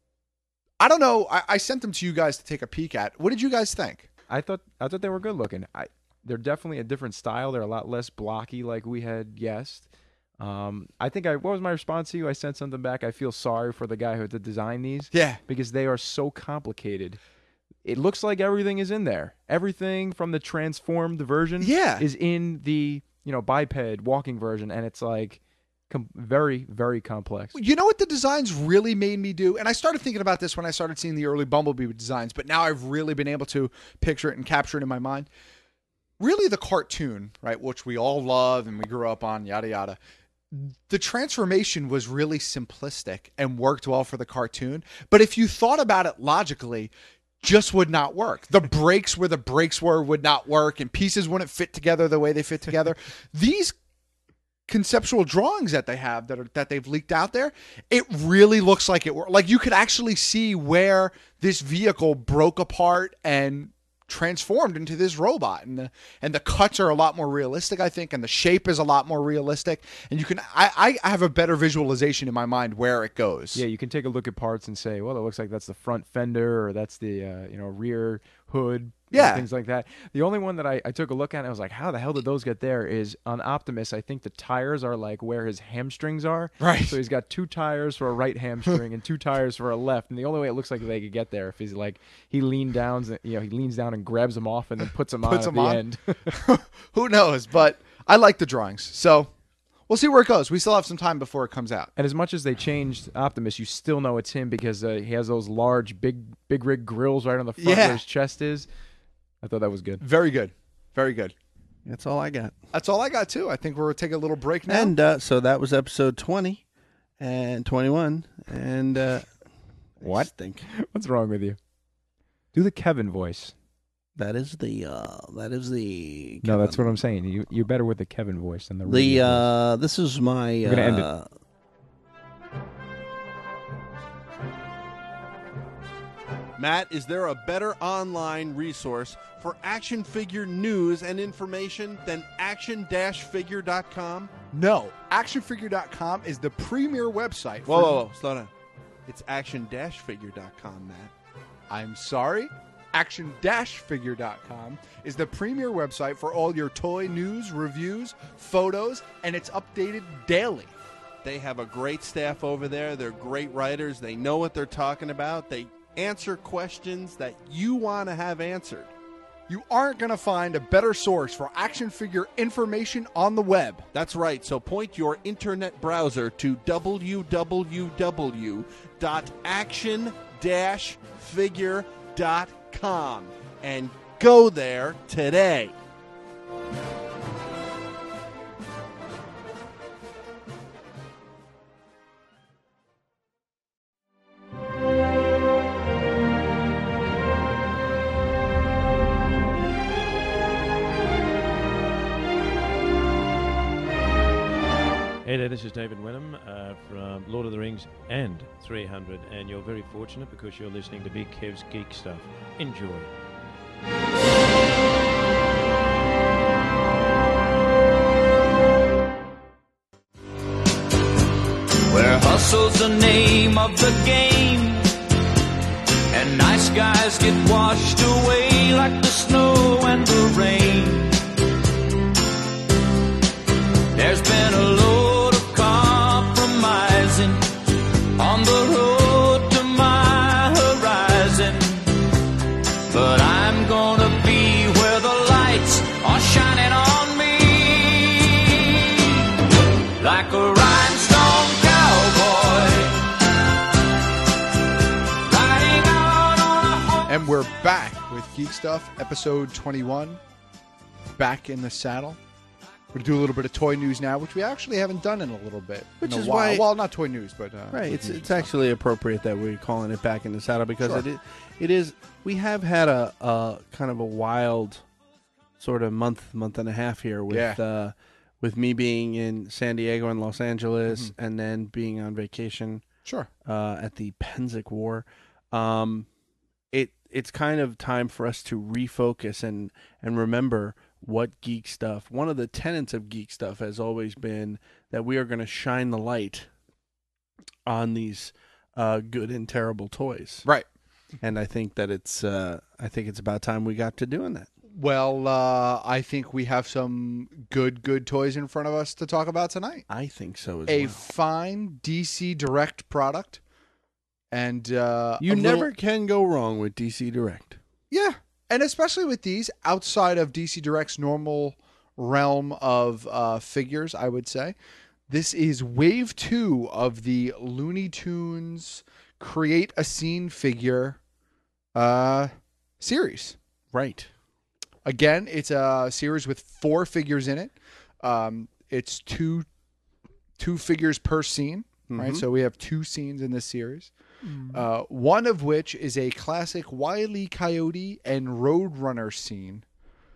I don't know. I, I sent them to you guys to take a peek at. What did you guys think? I thought I thought they were good looking. I they're definitely a different style. They're a lot less blocky, like we had guessed. Um, I think I what was my response to you? I sent something back. I feel sorry for the guy who had to design these. Yeah, because they are so complicated. It looks like everything is in there. Everything from the transformed version, yeah. is in the you know biped walking version, and it's like com- very very complex. You know what the designs really made me do, and I started thinking about this when I started seeing the early Bumblebee designs, but now I've really been able to picture it and capture it in my mind. Really, the cartoon, right, which we all love and we grew up on, yada yada. The transformation was really simplistic and worked well for the cartoon, but if you thought about it logically, just would not work. The breaks where the breaks were would not work, and pieces wouldn't fit together the way they fit together. These conceptual drawings that they have that are that they've leaked out there, it really looks like it worked. Like you could actually see where this vehicle broke apart and transformed into this robot, and the and the cuts are a lot more realistic, I think, and the shape is a lot more realistic, and you can I, I have a better visualization in my mind where it goes. Yeah, you can take a look at parts and say, well, it looks like that's the front fender or that's the uh, you know rear hood. Yeah, things like that. The only one that I, I took a look at and I was like, how the hell did those get there? Is on Optimus, I think the tires are like where his hamstrings are. Right. So he's got two tires for a right hamstring and two tires for a left. And the only way it looks like they could get there if he's like he lean down, you know, he leans down and grabs them off and then puts them puts on them at on. the end. Who knows? But I like the drawings, so we'll see where it goes. We still have some time before it comes out. And as much as they changed Optimus, you still know it's him because uh, he has those large, big, big rig grills right on the front yeah. where his chest is. I thought that was good. Very good. Very good. That's all I got. That's all I got, too. I think we're going to take a little break now. And uh, so that was episode twenty and twenty-one. And uh, what? Think. What's wrong with you? Do the Kevin voice. That is the, uh, that is the. No, Kevin. That's what I'm saying. You, you're better with the Kevin voice than the The, radio uh, voice. This is my. We're going to uh, end it. Matt, is there a better online resource for action figure news and information than action dash figure dot com? No. action figure dot com is the premier website. Whoa, whoa, whoa, slow down. It's action dash figure dot com, Matt. I'm sorry. action dash figure dot com is the premier website for all your toy news, reviews, photos, and it's updated daily. They have a great staff over there. They're great writers. They know what they're talking about. They answer questions that you want to have answered. You aren't going to find a better source for action figure information on the web. That's right. So point your internet browser to w w w dot action dash figure dot com and go there today. Hey there, this is David Wenham uh, from Lord of the Rings and three hundred, and you're very fortunate because you're listening to Big Kev's Geek Stuff. Enjoy. Where hustle's the name of the game, and nice guys get washed away like the snow and the rain. There's been a back with Geek Stuff, episode twenty-one. Back in the saddle. We're going to do a little bit of toy news now, which we actually haven't done in a little bit. Which in a is while. why- Well, not toy news, but... Uh, Right, it's news it's and actually appropriate that we're calling it back in the saddle because Sure. it is, it is. We have had a, a kind of a wild sort of month, month and a half here with Yeah. uh, with me being in San Diego and Los Angeles, Mhm. and then being on vacation. Sure. Uh, at the Penzic War, um, it it's kind of time for us to refocus and and remember what Geek Stuff. One of the tenets of Geek Stuff has always been that we are going to shine the light on these uh, good and terrible toys. Right. And I think that it's uh, I think it's about time we got to doing that. Well, uh, I think we have some good, good toys in front of us to talk about tonight. I think so as A well. fine D C Direct product. And uh, You a never little- can go wrong with D C Direct. Yeah. And especially with these, outside of D C Direct's normal realm of uh, figures, I would say, this is wave two of the Looney Tunes Create a Scene figure uh, series. Right. Again, it's a series with four figures in it. Um, it's two two figures per scene, right? Mhm. So we have two scenes in this series. Uh, one of which is a classic Wile E. Coyote and Roadrunner scene.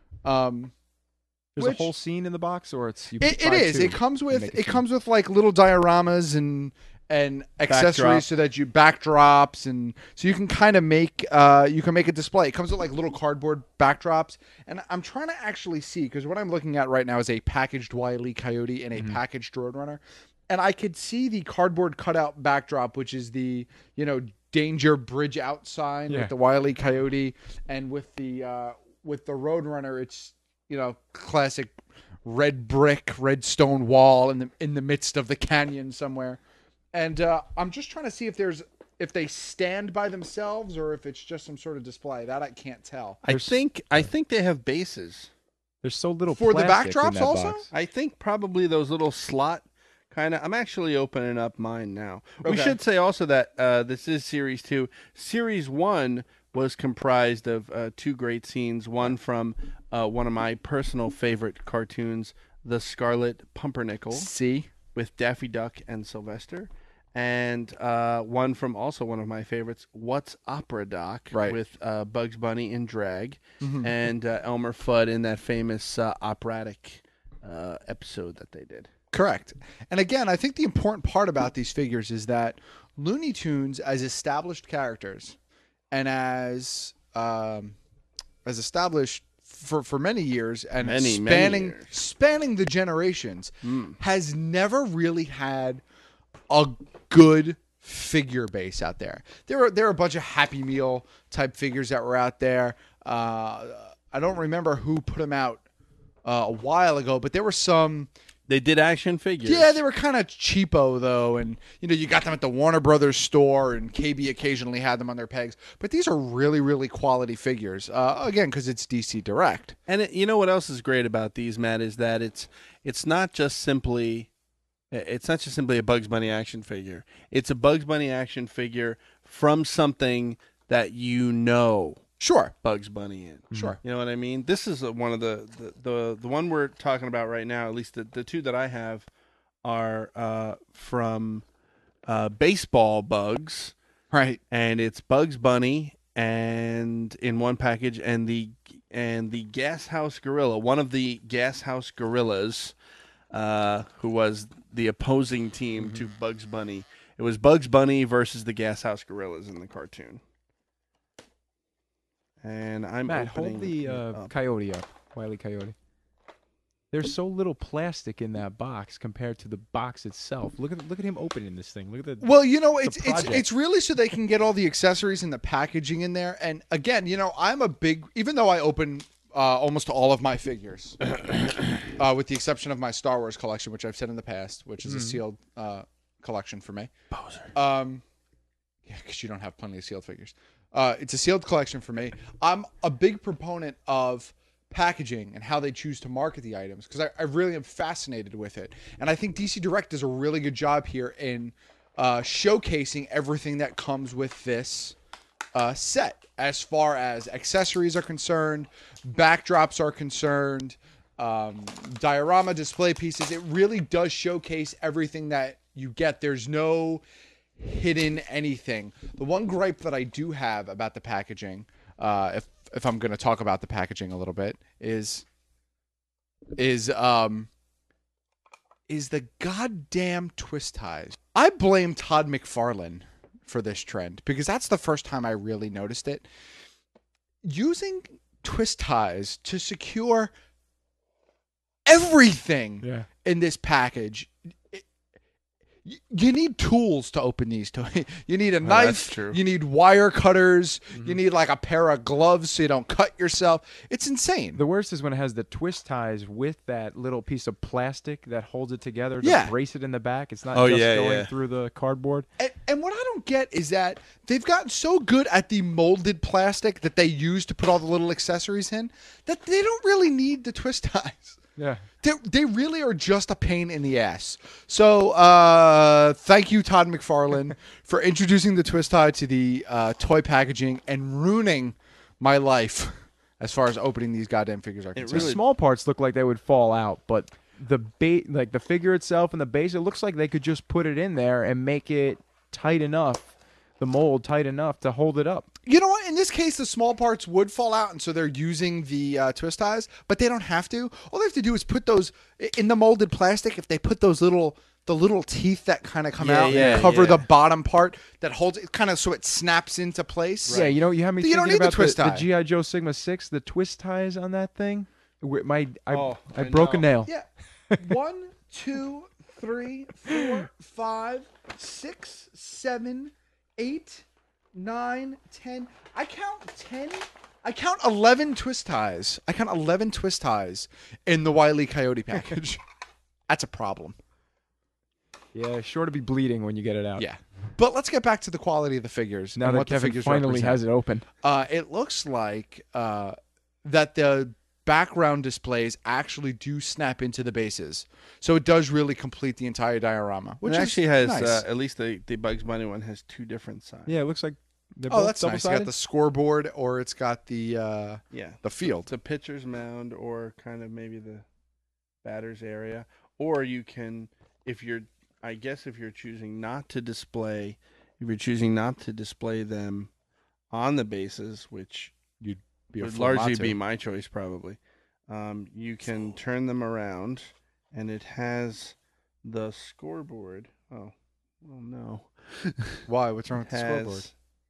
Um, There's which- a whole scene in the box, or it's you It, it buy is. two It comes and with make a it scene? comes with like little dioramas and and accessories Backdrop. so that you backdrops and so you can kind of make uh you can make a display. It comes with like little cardboard backdrops, and I'm trying to actually see because what I'm looking at right now is a packaged Wile E. Coyote and a Mm-hmm. packaged Roadrunner, and I could see the cardboard cutout backdrop, which is the you know danger bridge out sign Yeah. with the Wile E. Coyote, and with the uh with the Roadrunner, it's you know classic red brick, red stone wall in the in the midst of the canyon somewhere. And uh, I'm just trying to see if there's if they stand by themselves or if it's just some sort of display. That I can't tell. I think I think they have bases. There's so little For the plastic in backdrops that also? box. I think probably those little slot kind of. I'm actually opening up mine now. We Okay. should say also that uh, this is series two. Series one was comprised of uh, two great scenes. One from uh, one of my personal favorite cartoons, The Scarlet Pumpernickel, See, with Daffy Duck and Sylvester. And uh, one from also one of my favorites, What's Opera Doc, Right. with uh, Bugs Bunny in drag, Mhm. and uh, Elmer Fudd in that famous uh, operatic uh, episode that they did. correct. And again, I think the important part about these figures is that Looney Tunes, as established characters, and as um, as established for for many years and Many, many spanning years. spanning the generations, Mm. has never really had a good figure base out there. There were there were a bunch of Happy Meal type figures that were out there. Uh, I don't remember who put them out uh, a while ago, but there were some. They did action figures. Yeah, they were kind of cheapo though, and you know you got them at the Warner Brothers store, and K B occasionally had them on their pegs. But these are really, really quality figures. Uh, again, because it's D C Direct. And it, you know what else is great about these, Matt, is that it's it's not just simply it's not just simply a Bugs Bunny action figure. It's a Bugs Bunny action figure from something that you know. Sure. Bugs Bunny in. Sure. You know what I mean? This is uh, one of the the, the the one we're talking about right now. At least the, the two that I have are uh, from uh, Baseball Bugs. Right. And it's Bugs Bunny and in one package and the and the Gas House Gorilla, one of the Gas House Gorillas, uh, who was the opposing team to Bugs Bunny. It was Bugs Bunny versus the Gas House Gorillas in the cartoon. And I'm Matt, opening hold the it uh, up. Coyote up, Wile E. Coyote. There's so little plastic in that box compared to the box itself. Look at look at him opening this thing. Look at the Well, you know, the it's it's project. it's really so they can get all the accessories and the packaging in there. And again, you know, I'm a big, even though I open uh, almost all of my figures, uh, with the exception of my Star Wars collection, which I've said in the past, which is a Mhm. sealed uh, collection for me. Poser. Um, yeah, because you don't have plenty of sealed figures. Uh, it's a sealed collection for me. I'm a big proponent of packaging and how they choose to market the items because I, I really am fascinated with it. And I think D C Direct does a really good job here in uh, showcasing everything that comes with this uh, set as far as accessories are concerned, backdrops are concerned, um, diorama display pieces. It really does showcase everything that you get. There's no hidden anything. The one gripe that I do have about the packaging, uh, if if I'm going to talk about the packaging a little bit, is is um is the goddamn twist ties. I blame Todd McFarlane for this trend because that's the first time I really noticed it. Using twist ties to secure everything Yeah. in this package. It, y- you need tools to open these. To you need a Oh, that's knife. true. You need wire cutters. You need like a pair of gloves so you don't cut yourself. It's insane. The worst is when it has the twist ties with that little piece of plastic that holds it together to Yeah. brace it in the back. It's not Oh, just yeah, going yeah. through the cardboard. And, and what I don't get is that they've gotten so good at the molded plastic that they use to put all the little accessories in that they don't really need the twist ties. Yeah. They, they really are just a pain in the ass. So uh, thank you, Todd McFarlane, for introducing the twist tie to the uh, toy packaging and ruining my life as far as opening these goddamn figures are The concerned. small parts look like they would fall out, but the ba- like the figure itself and the base, it looks like they could just put it in there and make it tight enough, the mold tight enough to hold it up. You know what? In this case, the small parts would fall out, and so they're using the uh, twist ties, but they don't have to. All they have to do is put those in the molded plastic. If they put those little, the little teeth that kind of come Yeah, out yeah, and cover yeah. the bottom part that holds it, kind of so it snaps into place. Yeah, you know, you have me You thinking don't need the about twist the, tie. the G I. Joe Sigma six, the twist ties on that thing. Wh- My, I, Oh, I, I broke a know. nail. Yeah. One, two, three, four, five, six, seven, eight, nine, ten. I count ten. I count eleven twist ties. I count eleven twist ties in the Wile E. Coyote package. That's a problem. Yeah, sure to be bleeding when you get it out. Yeah. But let's get back to the quality of the figures. Now and that what the Kevin figures finally represent. has it open. Uh, it looks like uh, that the background displays actually do snap into the bases. So it does really complete the entire diorama. Which it is actually has, nice. uh, at least the, the Bugs Bunny one has two different sides. Yeah, it looks like they're Oh, both that's nice. It's got double-sided. the scoreboard or it's got the uh, Yeah. the field. It's a pitcher's mound or kind of maybe the batter's area. Or you can, if you're, I guess if you're choosing not to display, if you're choosing not to display them on the bases, which You'd be a would fool not largely to. be my choice probably, um, you can turn them around and it has the scoreboard. Oh, well, no. Why? What's wrong with the Has- scoreboard?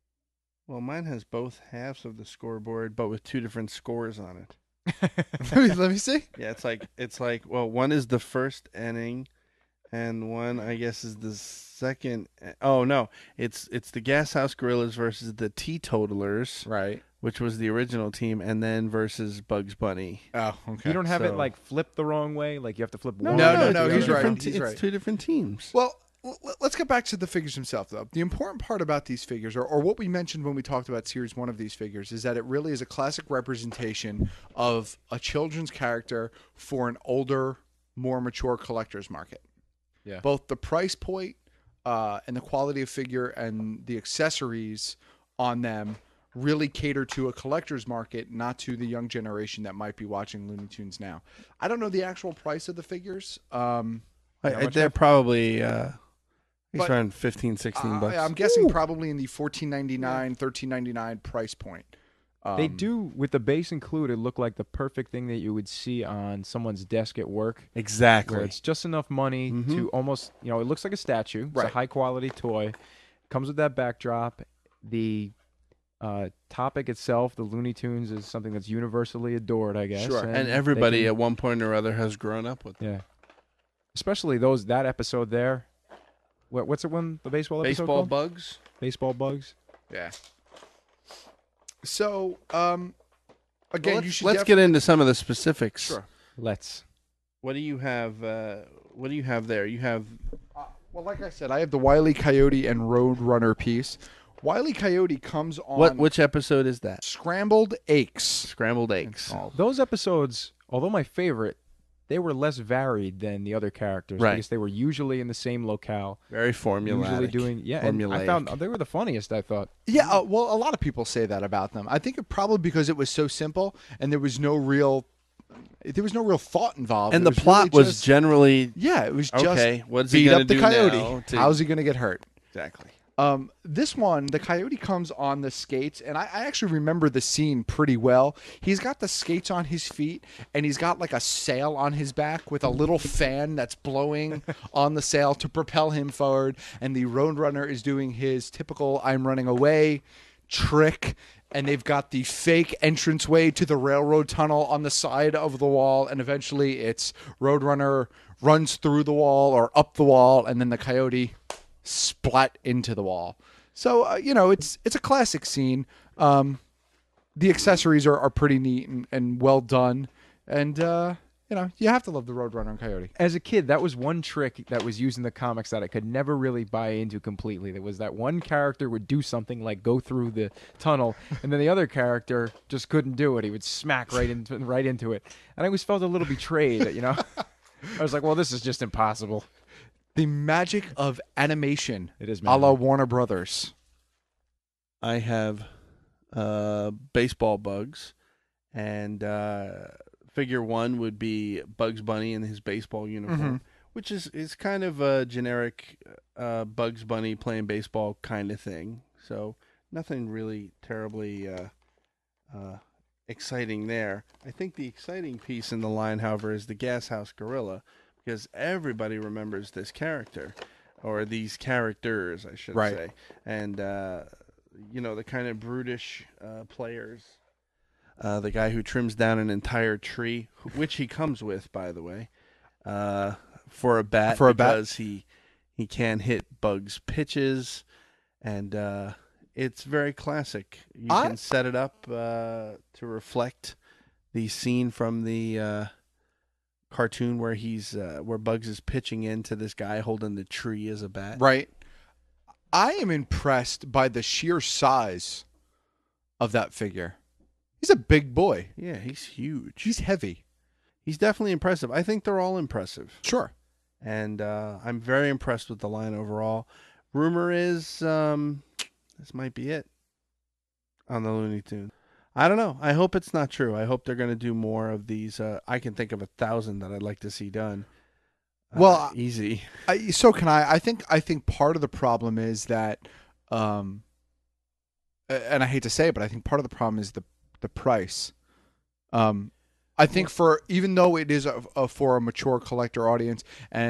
Well, mine has both halves of the scoreboard, but with two different scores on it. let, me, let me see. Yeah, it's like it's like well, one is the first inning, and one I guess is the second. Oh no, it's it's the Gas House Gorillas versus the Teetotalers, right? Which was the original team, and then versus Bugs Bunny. Oh, okay. You don't have it So- like flipped the wrong way. Like you have to flip No, one. no, way no, or no, the he's other. right. Different He's te- right. It's two different teams. Well, l- l- let's get back to the figures themselves, though. The important part about these figures, or, or what we mentioned when we talked about Series one of these figures, is that it really is a classic representation of a children's character for an older, more mature collector's market. Yeah. Both the price point uh, and the quality of figure and the accessories on them really cater to a collector's market, not to the young generation that might be watching Looney Tunes now. I don't know the actual price of the figures. Um, I, how I, much they're have- probably uh, it's But- around fifteen, sixteen Uh, bucks. I'm guessing probably in the fourteen ninety-nine, thirteen ninety-nine price point. Um, They do, with the base included, look like the perfect thing that you would see on someone's desk at work. Exactly. Where it's just enough money Mhm. to almost, you know, it looks like a statue. It's Right. a high quality toy. Comes with that backdrop. The uh, topic itself, the Looney Tunes, is something that's universally adored, I guess. Sure. and they everybody can- at one point or other has grown up with them. yeah. Especially those that episode there. What, what's it one? The baseball episode Baseball called? bugs. Baseball bugs. Yeah. So, um, again, Well, let's you should let's def- get into some of the specifics. Sure. Let's. What do you have? Uh, what do you have there? You have Well, like I said, I have the Wile E. Coyote and Roadrunner piece. Wile E. Coyote comes on what? Which episode is that? Scrambled Eggs. Scrambled eggs. Those episodes, although my favorite, they were less varied than the other characters. Right. Because they were usually in the same locale. Very formulaic. Usually doing, yeah, and I Formulaic. found they were the funniest, I thought. Yeah, uh, well, a lot of people say that about them. I think it probably because it was so simple and there was no real, there was no real thought involved. And It the was plot really was just- generally yeah, it was just okay. What's he beat gonna up the do coyote. now to- How's he going to get hurt? Exactly. Um, this one, the coyote comes on the skates, and I, I actually remember the scene pretty well. He's got the skates on his feet, and he's got like a sail on his back with a little fan that's blowing on the sail to propel him forward. And the Roadrunner is doing his typical "I'm running away" trick, and they've got the fake entranceway to the railroad tunnel on the side of the wall, and eventually it's Roadrunner runs through the wall or up the wall, and then the coyote splat into the wall. So uh, you know, it's it's a classic scene. Um, the accessories are, are pretty neat and, and well done, and uh, you know, you have to love the Roadrunner and Coyote. As a kid, that was one trick that was used in the comics that I could never really buy into completely. There was that one character would do something like go through the tunnel, and then the other character just couldn't do it. He would smack right into right into it, and I always felt a little betrayed. You know, I was like, "Well, this is just impossible." The magic of animation. It is a la magic. Warner Brothers. I have uh, baseball bugs, and uh, figure one would be Bugs Bunny in his baseball uniform, Mhm. which is, is kind of a generic uh, Bugs Bunny playing baseball kind of thing. So nothing really terribly uh, uh, exciting there. I think the exciting piece in the line, however, is the Gas House Gorilla, because everybody remembers this character, or these characters, I should Right. say. And, uh, you know, the kind of brutish uh, players. Uh, the guy who trims down an entire tree, wh- which he comes with, by the way, uh, for a bat, For a bat? because he he can hit Bugs' pitches, and uh, it's very classic. You I- can set it up uh, to reflect the scene from the uh, cartoon where he's uh, where Bugs is pitching into this guy holding the tree as a bat. Right. I am impressed by the sheer size of that figure. He's a big boy. Yeah, he's huge. He's heavy. He's definitely impressive. I think they're all impressive. Sure. And uh, I'm very impressed with the line overall. Rumor is um, this might be it on the Looney Tunes. I don't know. I hope it's not true. I hope they're going to do more of these. Uh, I can think of a thousand that I'd like to see done. Uh, Well, easy. I, so can I. I think. I think part of the problem is that, um, a- and I hate to say it, but I think part of the problem is the the price. Um, I think for even though it is a, a for a mature collector audience,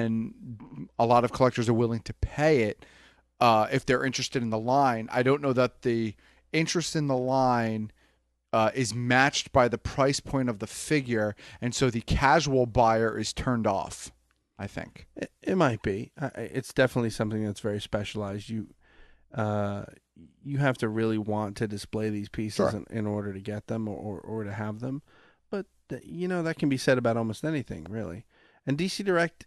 and a lot of collectors are willing to pay it, uh, if they're interested in the line, I don't know that the interest in the line uh, is matched by the price point of the figure, and so the casual buyer is turned off. I think It, it might be. I- I- It's definitely something that's very specialized. You, uh, you have to really want to display these pieces Sure. in, in order to get them or, or, or to have them. But th- you know that can be said about almost anything, really. And D C Direct,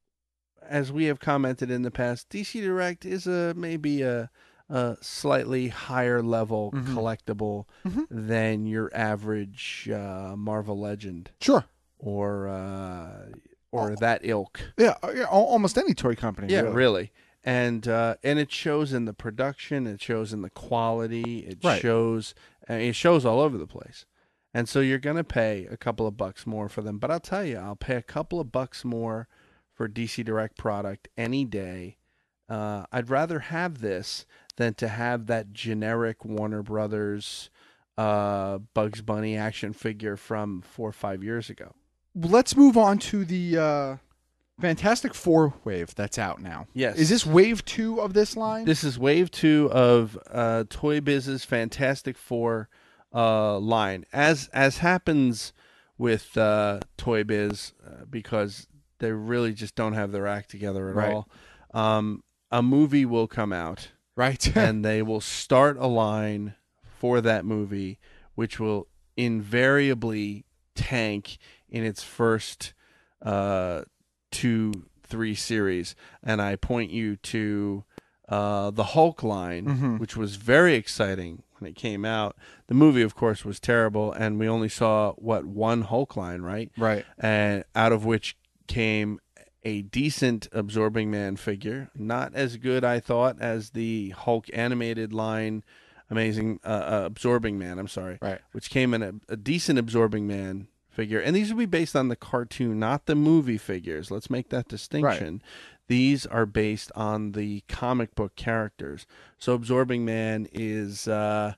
as we have commented in the past, D C Direct is a maybe a, a slightly higher level Mhm. collectible Mhm. than your average uh, Marvel Legend. Sure. Or uh, or that ilk. Yeah, uh, yeah, al- almost any toy company. Yeah, really. really. And uh, and it shows in the production. It shows in the quality. It Right. shows. I mean, it shows all over the place. And so you're gonna pay a couple of bucks more for them. But I'll tell you, I'll pay a couple of bucks more for D C Direct product any day. Uh, I'd rather have this than to have that generic Warner Brothers uh, Bugs Bunny action figure from four or five years ago. Let's move on to the uh, Fantastic Four wave that's out now. Yes. Is this wave two of this line? This is wave two of uh, Toy Biz's Fantastic Four uh, line. As as happens with uh, Toy Biz, uh, because they really just don't have their act together at Right. all. Um, a movie will come out, right, and they will start a line for that movie, which will invariably tank in its first uh, two, three series. And I point you to uh, the Hulk line, Mhm. which was very exciting when it came out. The movie, of course, was terrible, and we only saw, what, one Hulk line, right? Right. And out of which came a decent Absorbing Man figure. Not as good, I thought, as the Hulk animated line, Amazing uh, uh, Absorbing Man, I'm sorry. Right. Which came in a, a decent Absorbing Man figure. And these would be based on the cartoon, not the movie figures. Let's make that distinction. Right. These are based on the comic book characters. So Absorbing Man is, uh,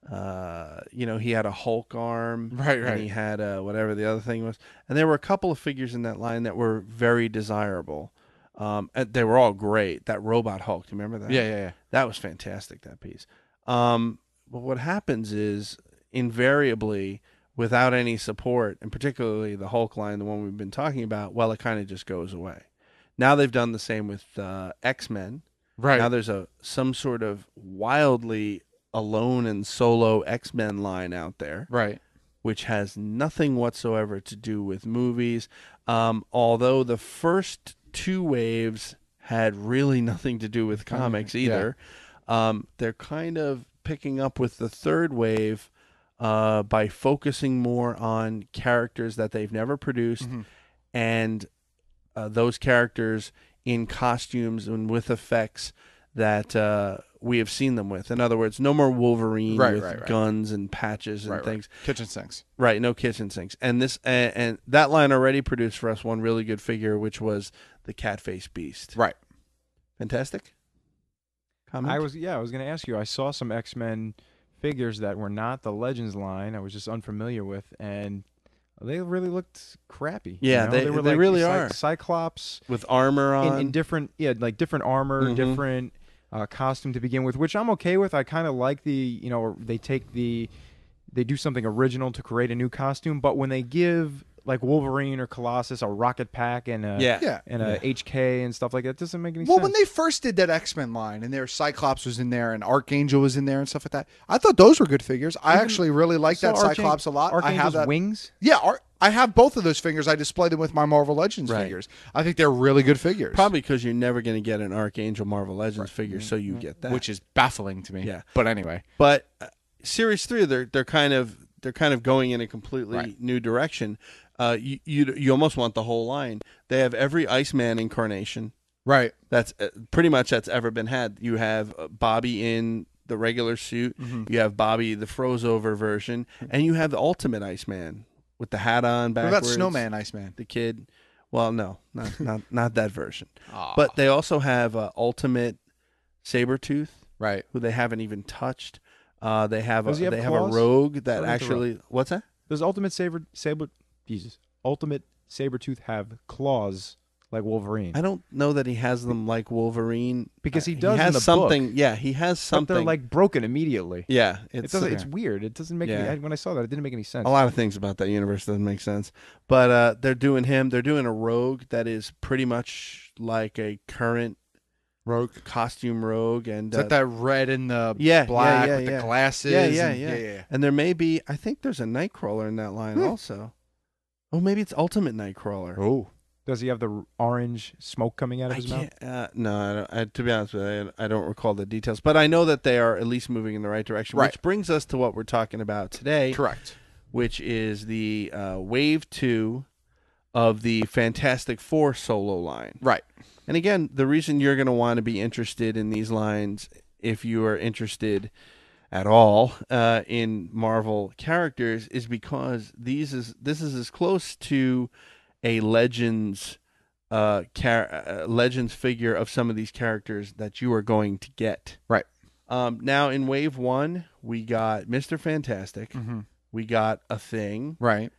uh, you know, he had a Hulk arm. Right, right. And he had uh, whatever the other thing was. And there were a couple of figures in that line that were very desirable. Um, and they were all great. That Robot Hulk, do you remember that? Yeah, yeah, yeah. That was fantastic, that piece. Um, but what happens is, invariably, without any support, and particularly the Hulk line, the one we've been talking about, well, it kind of just goes away. Now they've done the same with uh, X-Men. Right. Now there's a some sort of wildly alone and solo X-Men line out there. Right. Which has nothing whatsoever to do with movies. Um, although the first two waves had really nothing to do with comics either. Yeah. Um, they're kind of picking up with the third wave uh, by focusing more on characters that they've never produced mm-hmm. and Uh, those characters in costumes and with effects that uh, we have seen them with. In other words, no more Wolverine right, with right, right. guns and patches and right, things. Right. Kitchen sinks. Right, no kitchen sinks. And this and, and that line already produced for us one really good figure, which was the Catface Beast. Right. Fantastic. Comment? I was yeah, I was going to ask you. I saw some X-Men figures that were not the Legends line. I was just unfamiliar with, and they really looked crappy. Yeah, you know? they, they were they like really Cy- are. Cyclops with armor on, in, in different, yeah, like different armor, mm-hmm. different uh, costume to begin with, which I'm okay with. I kind of like the, you know, they take the, they do something original to create a new costume, but when they give like Wolverine or Colossus a rocket pack and a yeah. Yeah. and a yeah. H K and stuff like that, it doesn't make any well, sense. Well, when they first did that X-Men line, and there Cyclops was in there, and Archangel was in there, and stuff like that, I thought those were good figures. I Even, actually really like that Archang- Cyclops a lot. Archangel's I have that wings. Yeah, Ar- I have both of those figures. I display them with my Marvel Legends right. figures. I think they're really good figures. Probably because you're never going to get an Archangel Marvel Legends right. figure, so you get that, which is baffling to me. Yeah, but anyway, but uh, Series Three, they're they're kind of they're kind of going in a completely right. new direction. Uh, you, you you almost want the whole line. They have every Iceman incarnation, right? That's uh, pretty much that's ever been had. You have uh, Bobby in the regular suit. Mm-hmm. You have Bobby the froze over version, and you have the Ultimate Iceman with the hat on backwards. What about Snowman Iceman? The kid. Well, no, not not not that version. Aww. But they also have uh, Ultimate Sabretooth, right? Who they haven't even touched. Uh, they have a, Does he have they claws? have a rogue that Or actually. What's that? Does Ultimate Saber Saber Jesus Ultimate Sabretooth have claws like Wolverine? I don't know that he has them like Wolverine because he uh, does he has in the something. book. Yeah, he has something. But they're like broken immediately. Yeah, it's it's it doesn't, uh, it's weird. It doesn't make yeah. any, when I saw that it didn't make any sense. A lot of things about that universe doesn't make sense. But uh, they're doing him. They're doing a rogue that is pretty much like a current rogue costume rogue, and is that uh, that red and the yeah, black yeah, yeah, with yeah. the glasses. Yeah, yeah, and, yeah. yeah, yeah. And there may be. I think there's a Nightcrawler in that line Hmm. also. Oh, maybe it's Ultimate Nightcrawler. Oh. Does he have the orange smoke coming out of I his mouth? can't, uh, no, I don't, I, to be honest with you, I, I don't recall the details, but I know that they are at least moving in the right direction, Right. which brings us to what we're talking about today. Correct. Which is the uh, Wave two of the Fantastic Four solo line. Right. And again, the reason you're going to want to be interested in these lines, if you are interested at all uh, in Marvel characters, is because these is this is as close to a Legends uh, char- uh, Legends figure of some of these characters that you are going to get. Right. Um, now, in Wave one, we got Mister Fantastic. Mm-hmm. We got a Thing. Right.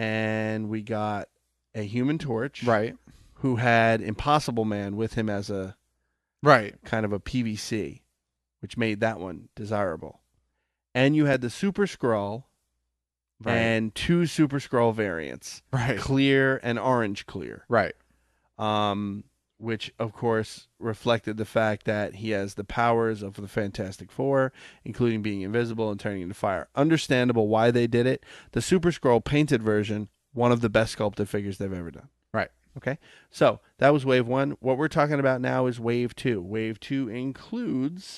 And we got a Human Torch. Right. Who had Impossible Man with him as a right kind of a P V C, which made that one desirable. And you had the Super Skrull right. and two Super Skrull variants, right? Clear and Orange Clear, right? Um, which of course reflected the fact that he has the powers of the Fantastic Four, including being invisible and turning into fire. Understandable why they did it. The Super Skrull painted version, one of the best sculpted figures they've ever done. Right. Okay, so that was Wave one. What we're talking about now is Wave two. Wave two includes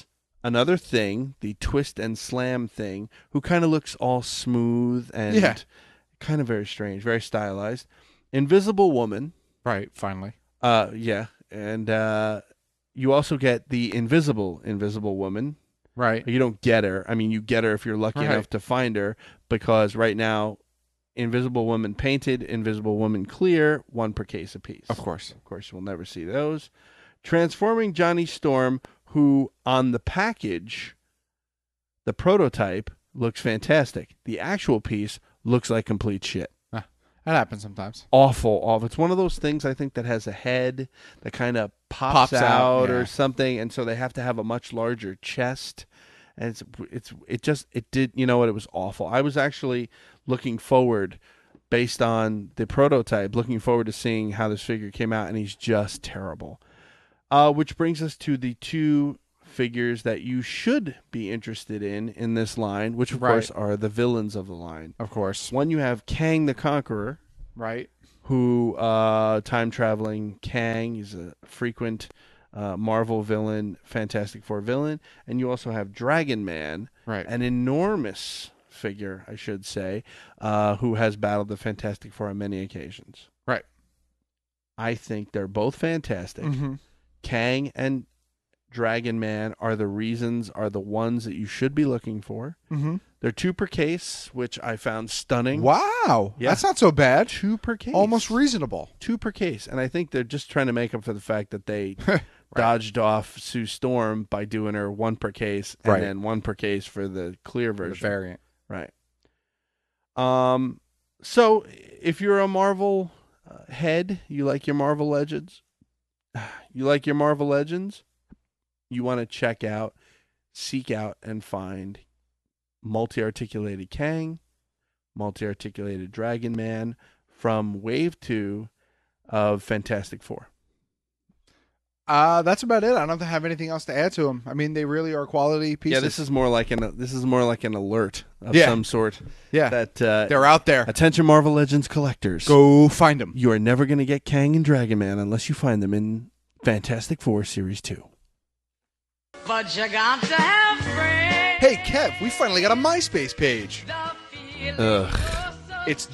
another thing, the twist and slam thing, who kind of looks all smooth and Yeah. kind of very strange, very stylized. Invisible Woman. Right, finally. Uh, yeah. And uh, you also get the Invisible Invisible Woman. Right. You don't get her. I mean, you get her if you're lucky Right. enough to find her, because right now, Invisible Woman painted, Invisible Woman clear, one per case apiece. Of course. Of course, you will never see those. Transforming Johnny Storm, who on the package, the prototype, looks fantastic. The actual piece looks like complete shit. Ah, that happens sometimes. Awful, awful. It's one of those things, I think, that has a head that kind of pops, Pops out, out, yeah. or something, and so they have to have a much larger chest. And it's it's it just it did you know what, it was awful. I was actually looking forward, based on the prototype, looking forward to seeing how this figure came out, and he's just terrible. Uh, which brings us to the two figures that you should be interested in in this line, which of Right. course are the villains of the line. Of course. One, you have Kang the Conqueror, Right. who uh, time traveling Kang. He's a frequent uh, Marvel villain, Fantastic Four villain, and you also have Dragon Man, Right. an enormous figure, I should say, uh, who has battled the Fantastic Four on many occasions. Right. I think they're both fantastic. Mhm. Kang and Dragon Man are the reasons, are the ones that you should be looking for. Mhm. They're two per case, which I found stunning. Wow. Yeah. That's not so bad. Two per case. Almost reasonable. Two per case. And I think they're just trying to make up for the fact that they dodged off Sue Storm by doing her one per case and Right. then one per case for the clear The version. variant. Right. Um. So if you're a Marvel uh, head, you like your Marvel Legends, you like your Marvel Legends, you want to check out, seek out, and find multi-articulated Kang, multi-articulated Dragon Man from Wave two of Fantastic Four. Uh, that's about it. I don't have anything else to add to them. I mean, they really are quality pieces. Yeah, this is more like an this is more like an alert of Yeah. some sort. Yeah. that uh, They're out there. Attention, Marvel Legends collectors, Go find them. You are never going to get Kang and Dragon Man unless you find them in Fantastic Four Series Two. But you got to have friends. Hey, Kev, we finally got a MySpace page. Ugh. It's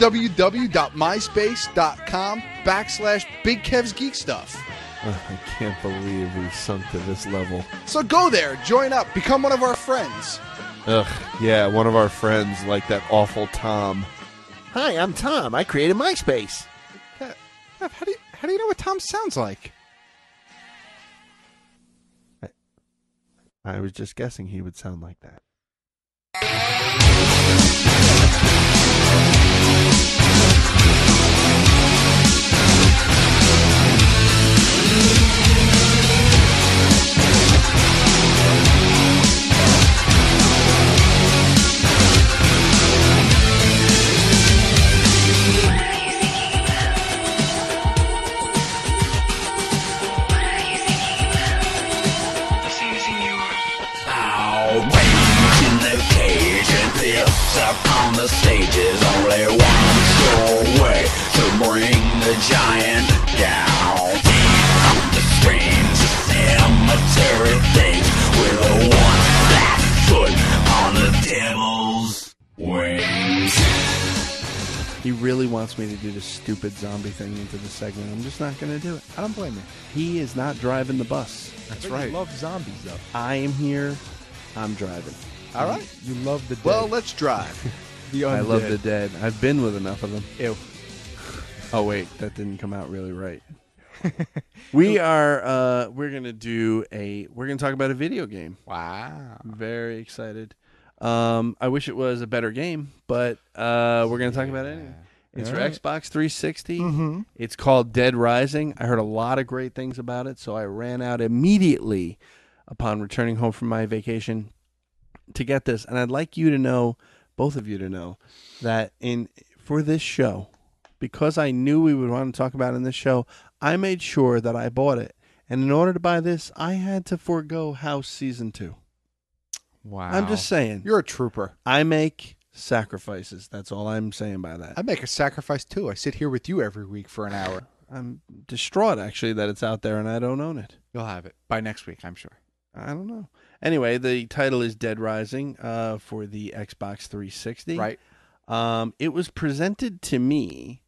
www.myspace.com backslash Big Kev's Geek Stuff. I can't believe we've sunk to this level. So go there, join up, become one of our friends. Ugh, yeah, one of our friends, like that awful Tom. Hi, I'm Tom. I created MySpace. Kev, Kev, how do you how do you know what Tom sounds like? I was just guessing he would sound like that. In the cage and this up on the stages, only one sure way to bring the giant down. On the screens, cemetery things with a one flat foot on the devil's wings. He really wants me to do this stupid zombie thing into the segment. I'm just not going to do it. I don't blame you. He is not driving the bus. That's But right. You love zombies, though. I am here. I'm driving. All right. You love the dead. Well, let's drive. the I love undead. the dead. I've been with enough of them. Ew. Oh wait, that didn't come out really right. we are uh we're going to do a we're going to talk about a video game. Wow. I'm very excited. Um I wish it was a better game, but uh we're going to talk about it anyway. It's All for right. Xbox three sixty. Mhm. It's called Dead Rising. I heard a lot of great things about it, so I ran out immediately upon returning home from my vacation to get this. And I'd like you to know, both of you to know, that in for this show, because I knew we would want to talk about it in this show, I made sure that I bought it. And in order to buy this, I had to forego House Season two. Wow. I'm just saying. You're a trooper. I make sacrifices. That's all I'm saying by that. I make a sacrifice, too. I sit here with you every week for an hour. I'm distraught, actually, that it's out there and I don't own it. You'll have it by next week, I'm sure. I don't know. Anyway, the title is Dead Rising uh, for the Xbox three sixty. Right. Um, it was presented to me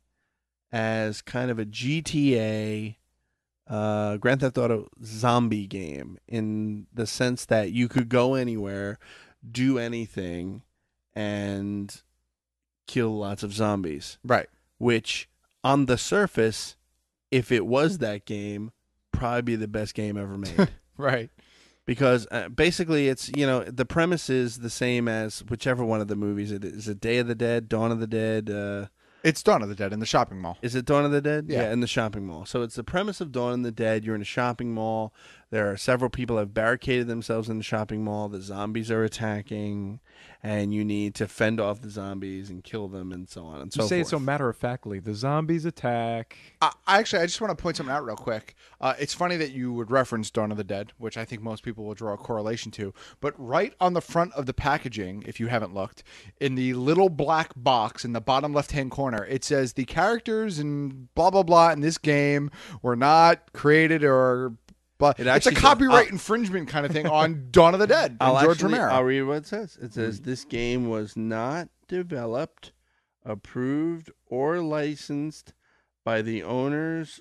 as kind of a G T A, uh, Grand Theft Auto zombie game, in the sense that you could go anywhere, do anything, and kill lots of zombies. Right. Which, on the surface, if it was that game, probably be the best game ever made. Right. Because uh, basically it's, you know, the premise is the same as whichever one of the movies it is. Is it Day of the Dead, Dawn of the Dead? Uh, it's Dawn of the Dead in the shopping mall. Is it Dawn of the Dead? Yeah. in the shopping mall. So it's the premise of Dawn of the Dead. You're in a shopping mall. There are several people have barricaded themselves in the shopping mall. The zombies are attacking, and you need to fend off the zombies and kill them and so on and You so say forth. it so matter-of-factly. The zombies attack. I, I actually, I just want to point something out real quick. Uh, it's funny that you would reference Dawn of the Dead, which I think most people will draw a correlation to. But right on the front of the packaging, if you haven't looked, in the little black box in the bottom left-hand corner, it says the characters and blah, blah, blah in this game were not created or... But It it's a actually says- copyright I'll- infringement kind of thing on Dawn of the Dead and I'll George actually- Romero. I'll read what it says. It says, this game was not developed, approved, or licensed by the owners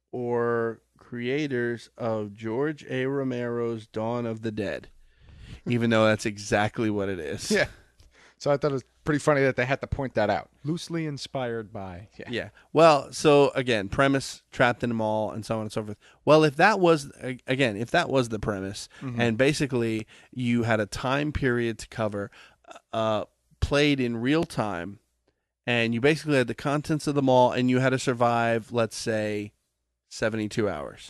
or creators of George A. Romero's Dawn of the Dead. Even though that's exactly what it is. Yeah. So I thought it was pretty funny that they had to point that out. Loosely inspired by. Yeah. Yeah. Well, so again, premise, trapped in a mall, and so on and so forth. Well, if that was, again, if that was the premise, Mhm. and basically you had a time period to cover, uh, played in real time, and you basically had the contents of the mall, and you had to survive, let's say, seventy-two hours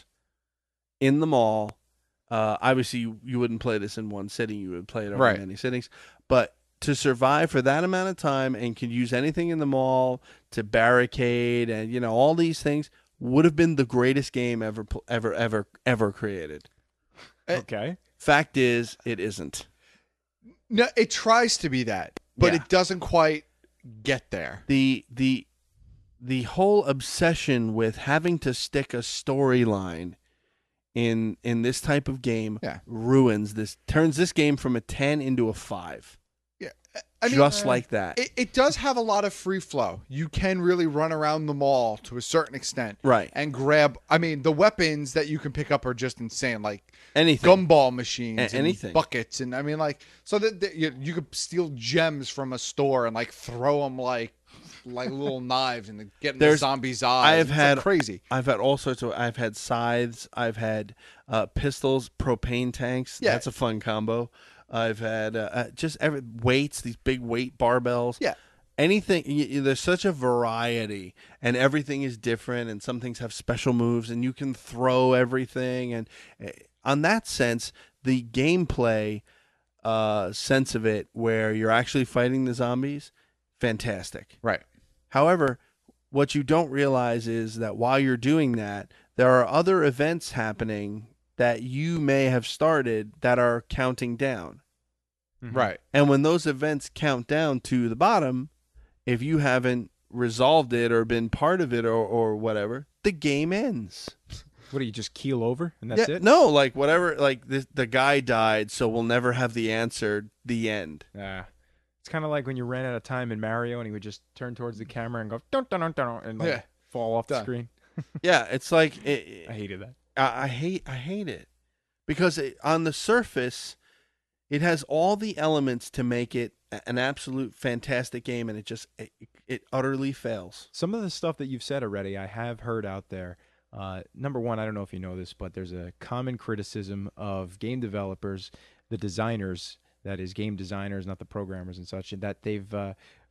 in the mall. Uh, obviously, you, you wouldn't play this in one sitting. You would play it over Right. many sittings. But to survive for that amount of time and could use anything in the mall to barricade and, you know, all these things would have been the greatest game ever, pl- ever, ever, ever created. Okay. Fact is, it isn't. No, it tries to be that, but Yeah. it doesn't quite get there. The the the whole obsession with having to stick a storyline in in this type of game Yeah. ruins this, turns this game from a ten into a five. Yeah, I mean, just uh, like that. It, it does have a lot of free flow. You can really run around the mall to a certain extent, Right. And grab. I mean, the weapons that you can pick up are just insane, like Anything. gumball machines, A- and anything. buckets, and I mean, like, so that, that you, you could steal gems from a store and like throw them like like little knives and get in the There's- zombies' eyes. I've It's, like, had crazy. I've had all sorts of. I've had scythes. I've had uh, pistols, propane tanks. Yeah. That's a fun combo. I've had uh, uh, just every weights, these big weight barbells. Yeah. Anything. Y- y- there's such a variety, and everything is different. And some things have special moves, and you can throw everything. And uh, on that sense, the gameplay uh, sense of it, where you're actually fighting the zombies, fantastic. Right. However, what you don't realize is that while you're doing that, there are other events happening that you may have started that are counting down. Right. And when those events count down to the bottom, if you haven't resolved it or been part of it or, or whatever, the game ends. What do you just keel over and that's Yeah, it? No, like whatever, like the, the guy died, so we'll never have the answer, the end. Yeah. It's kind of like when you ran out of time in Mario and he would just turn towards the camera and go dun dun dun dun and like Yeah. fall off the Done. screen. Yeah, it's like it, I hated that. I, I hate I hate it because it, on the surface, it has all the elements to make it a- an absolute fantastic game, and it just it, it utterly fails. Some of the stuff that you've said already, I have heard out there. Uh, number one, I don't know if you know this, but there's a common criticism of game developers, the designers, that is, game designers, not the programmers and such, and that they've uh,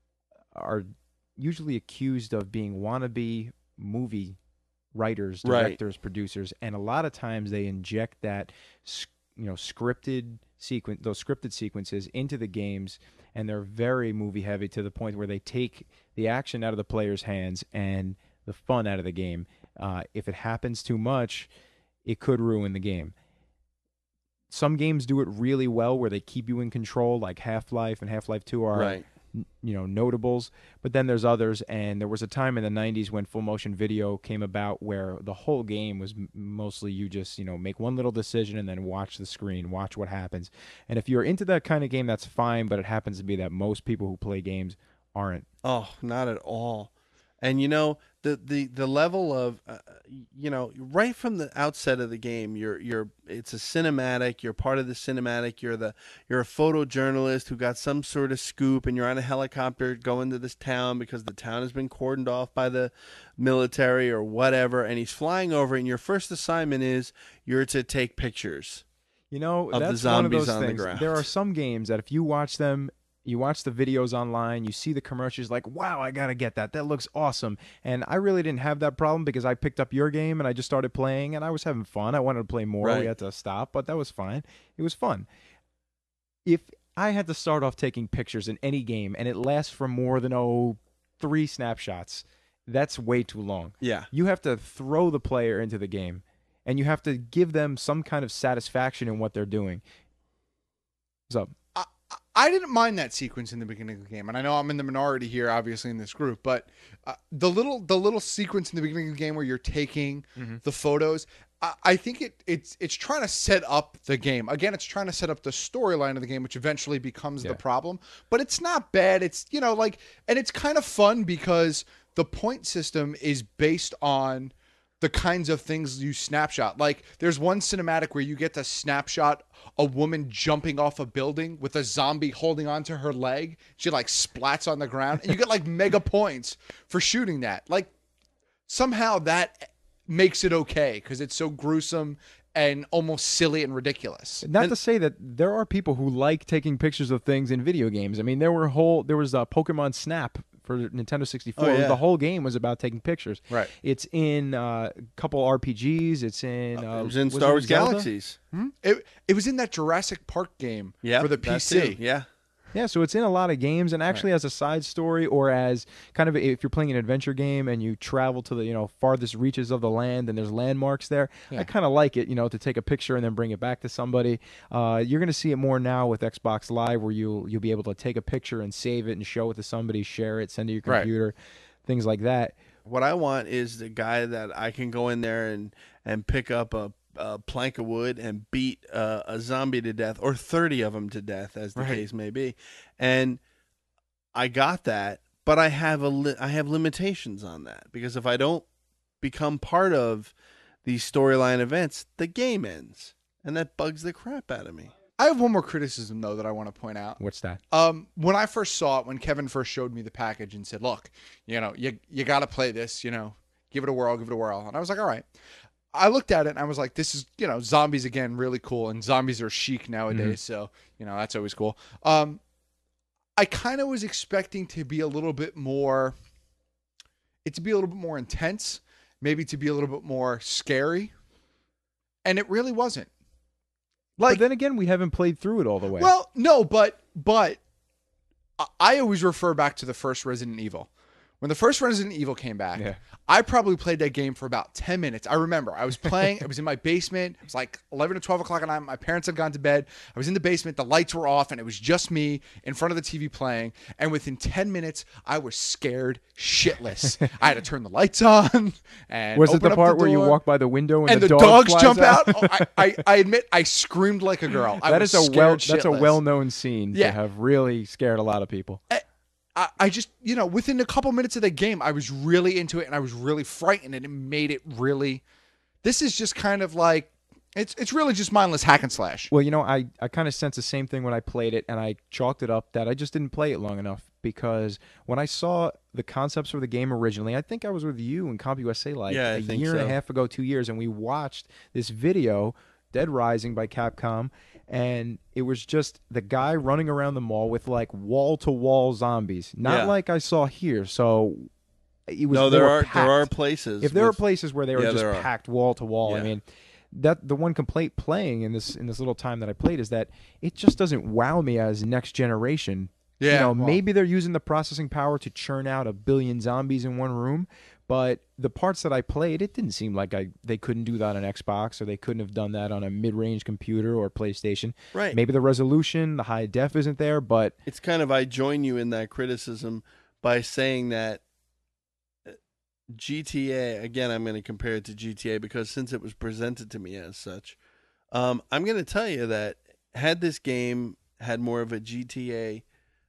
are usually accused of being wannabe movie writers, Right. directors, producers, and a lot of times they inject that, s- you know, scripted sequence, those scripted sequences into the games, and they're very movie heavy to the point where they take the action out of the player's hands and the fun out of the game. Uh, if it happens too much, it could ruin the game. Some games do it really well where they keep you in control, like Half-Life and Half-Life two are Right. you know, notables. But then there's others, and there was a time in the nineties when full motion video came about where the whole game was m- mostly you just, you know, make one little decision and then watch the screen, watch what happens. And if you're into that kind of game, that's fine, but it happens to be that most people who play games aren't. Oh, not at all. And you know the the the level of uh, you know right from the outset of the game, you're you're it's a cinematic. You're part of the cinematic. You're the you're a photojournalist who got some sort of scoop, and you're on a helicopter going to this town because the town has been cordoned off by the military or whatever, and he's flying over. And your first assignment is you're to take pictures. You know, of that's the zombies one of those on things. the ground. There are some games that if you watch them. You watch the videos online, you see the commercials, like, wow, I got to get that. That looks awesome. And I really didn't have that problem because I picked up your game and I just started playing and I was having fun. I wanted to play more. Right. We had to stop, but that was fine. It was fun. If I had to start off taking pictures in any game and it lasts for more than, oh, three snapshots, that's way too long. Yeah. You have to throw the player into the game and you have to give them some kind of satisfaction in what they're doing. What's up? I didn't mind that sequence in the beginning of the game, and I know I'm in the minority here, obviously in this group. But uh, the little the little sequence in the beginning of the game where you're taking mm-hmm. the photos, I, I think it it's it's trying to set up the game. Again, it's trying to set up the storyline of the game, which eventually becomes yeah. the problem. But it's not bad. It's you know like, and it's kind of fun because the point system is based on the kinds of things you snapshot. Like there's one cinematic where you get to snapshot a woman jumping off a building with a zombie holding onto her leg. She like splats on the ground and you get like mega points for shooting that. Like somehow that makes it okay because it's so gruesome and almost silly and ridiculous. Not and, to say that there are people who like taking pictures of things in video games. I mean, there were whole there was a Pokemon Snap for Nintendo sixty-four. Oh, yeah. The whole game was about taking pictures. Right. It's in uh, a couple R P Gs. It's in uh, it was in was Star it Wars Zelda? Galaxies. hmm? it, it was in that Jurassic Park game Yep, for the that P C. too. Yeah. Yeah, so it's in a lot of games, and actually as a side story or as kind of if you're playing an adventure game and you travel to the you know farthest reaches of the land and there's landmarks there, Yeah. I kind of like it, you know, to take a picture and then bring it back to somebody. Uh, you're going to see it more now with Xbox Live, where you'll you'll be able to take a picture and save it and show it to somebody, share it, send it to your Right. computer, things like that. What I want is the guy that I can go in there and, and pick up a, a plank of wood and beat uh, a zombie to death, or thirty of them to death, as the Right. case may be. And I got that, but I have a li- I have limitations on that because if I don't become part of these storyline events, the game ends, and that bugs the crap out of me. I have one more criticism though that I want to point out. What's that? Um, when I first saw it, when Kevin first showed me the package and said, "Look, you know, you you got to play this. You know, give it a whirl, give it a whirl," and I was like, "All right." I looked at it and I was like, "This is you know, zombies again, really cool." And zombies are chic nowadays, Mm-hmm. so you know that's always cool. Um, I kind of was expecting to be a little bit more, it to be a little bit more intense, maybe to be a little bit more scary, and it really wasn't. Like, but then again, we haven't played through it all the way. Well, no, but but I- I always refer back to the first Resident Evil. When the first Resident Evil came back, Yeah. I probably played that game for about ten minutes. I remember I was playing. It was in my basement. It was like eleven or twelve o'clock at night. My parents had gone to bed. I was in the basement. The lights were off, and it was just me in front of the T V playing. And within ten minutes, I was scared shitless. I had to turn the lights on. And was it open the up part the where you door, walk by the window and, and the, the, dog dogs flies jump out? out? Oh, I, I, I admit, I screamed like a girl. I That was is a scared well. That's a shitless. well-known scene Yeah. to have really scared a lot of people. I, I just, you know, within a couple minutes of the game, I was really into it and I was really frightened, and it made it really. This is just kind of like, it's it's really just mindless hack and slash. Well, you know, I, I kind of sensed the same thing when I played it, and I chalked it up that I just didn't play it long enough because when I saw the concepts for the game originally, I think I was with you in CompUSA like Yeah, I a think year and so. a half ago, two years, and we watched this video, Dead Rising by Capcom, and it was just the guy running around the mall with like wall-to-wall zombies, not Yeah. like I saw here. So it was No, they there were are packed. there are places. If there with- are places where they were Yeah, just there are. packed wall to wall, I Yeah. mean, that the one complaint playing in this in this little time that I played is that it just doesn't wow me as next generation. Yeah, you know, well- maybe they're using the processing power to churn out a billion zombies in one room, But the parts that I played, it didn't seem like I they couldn't do that on Xbox, or they couldn't have done that on a mid-range computer or PlayStation. Right. Maybe the resolution, the high def isn't there, but it's kind of, I join you in that criticism by saying that G T A, again, I'm going to compare it to G T A because since it was presented to me as such, um, I'm going to tell you that had this game had more of a G T A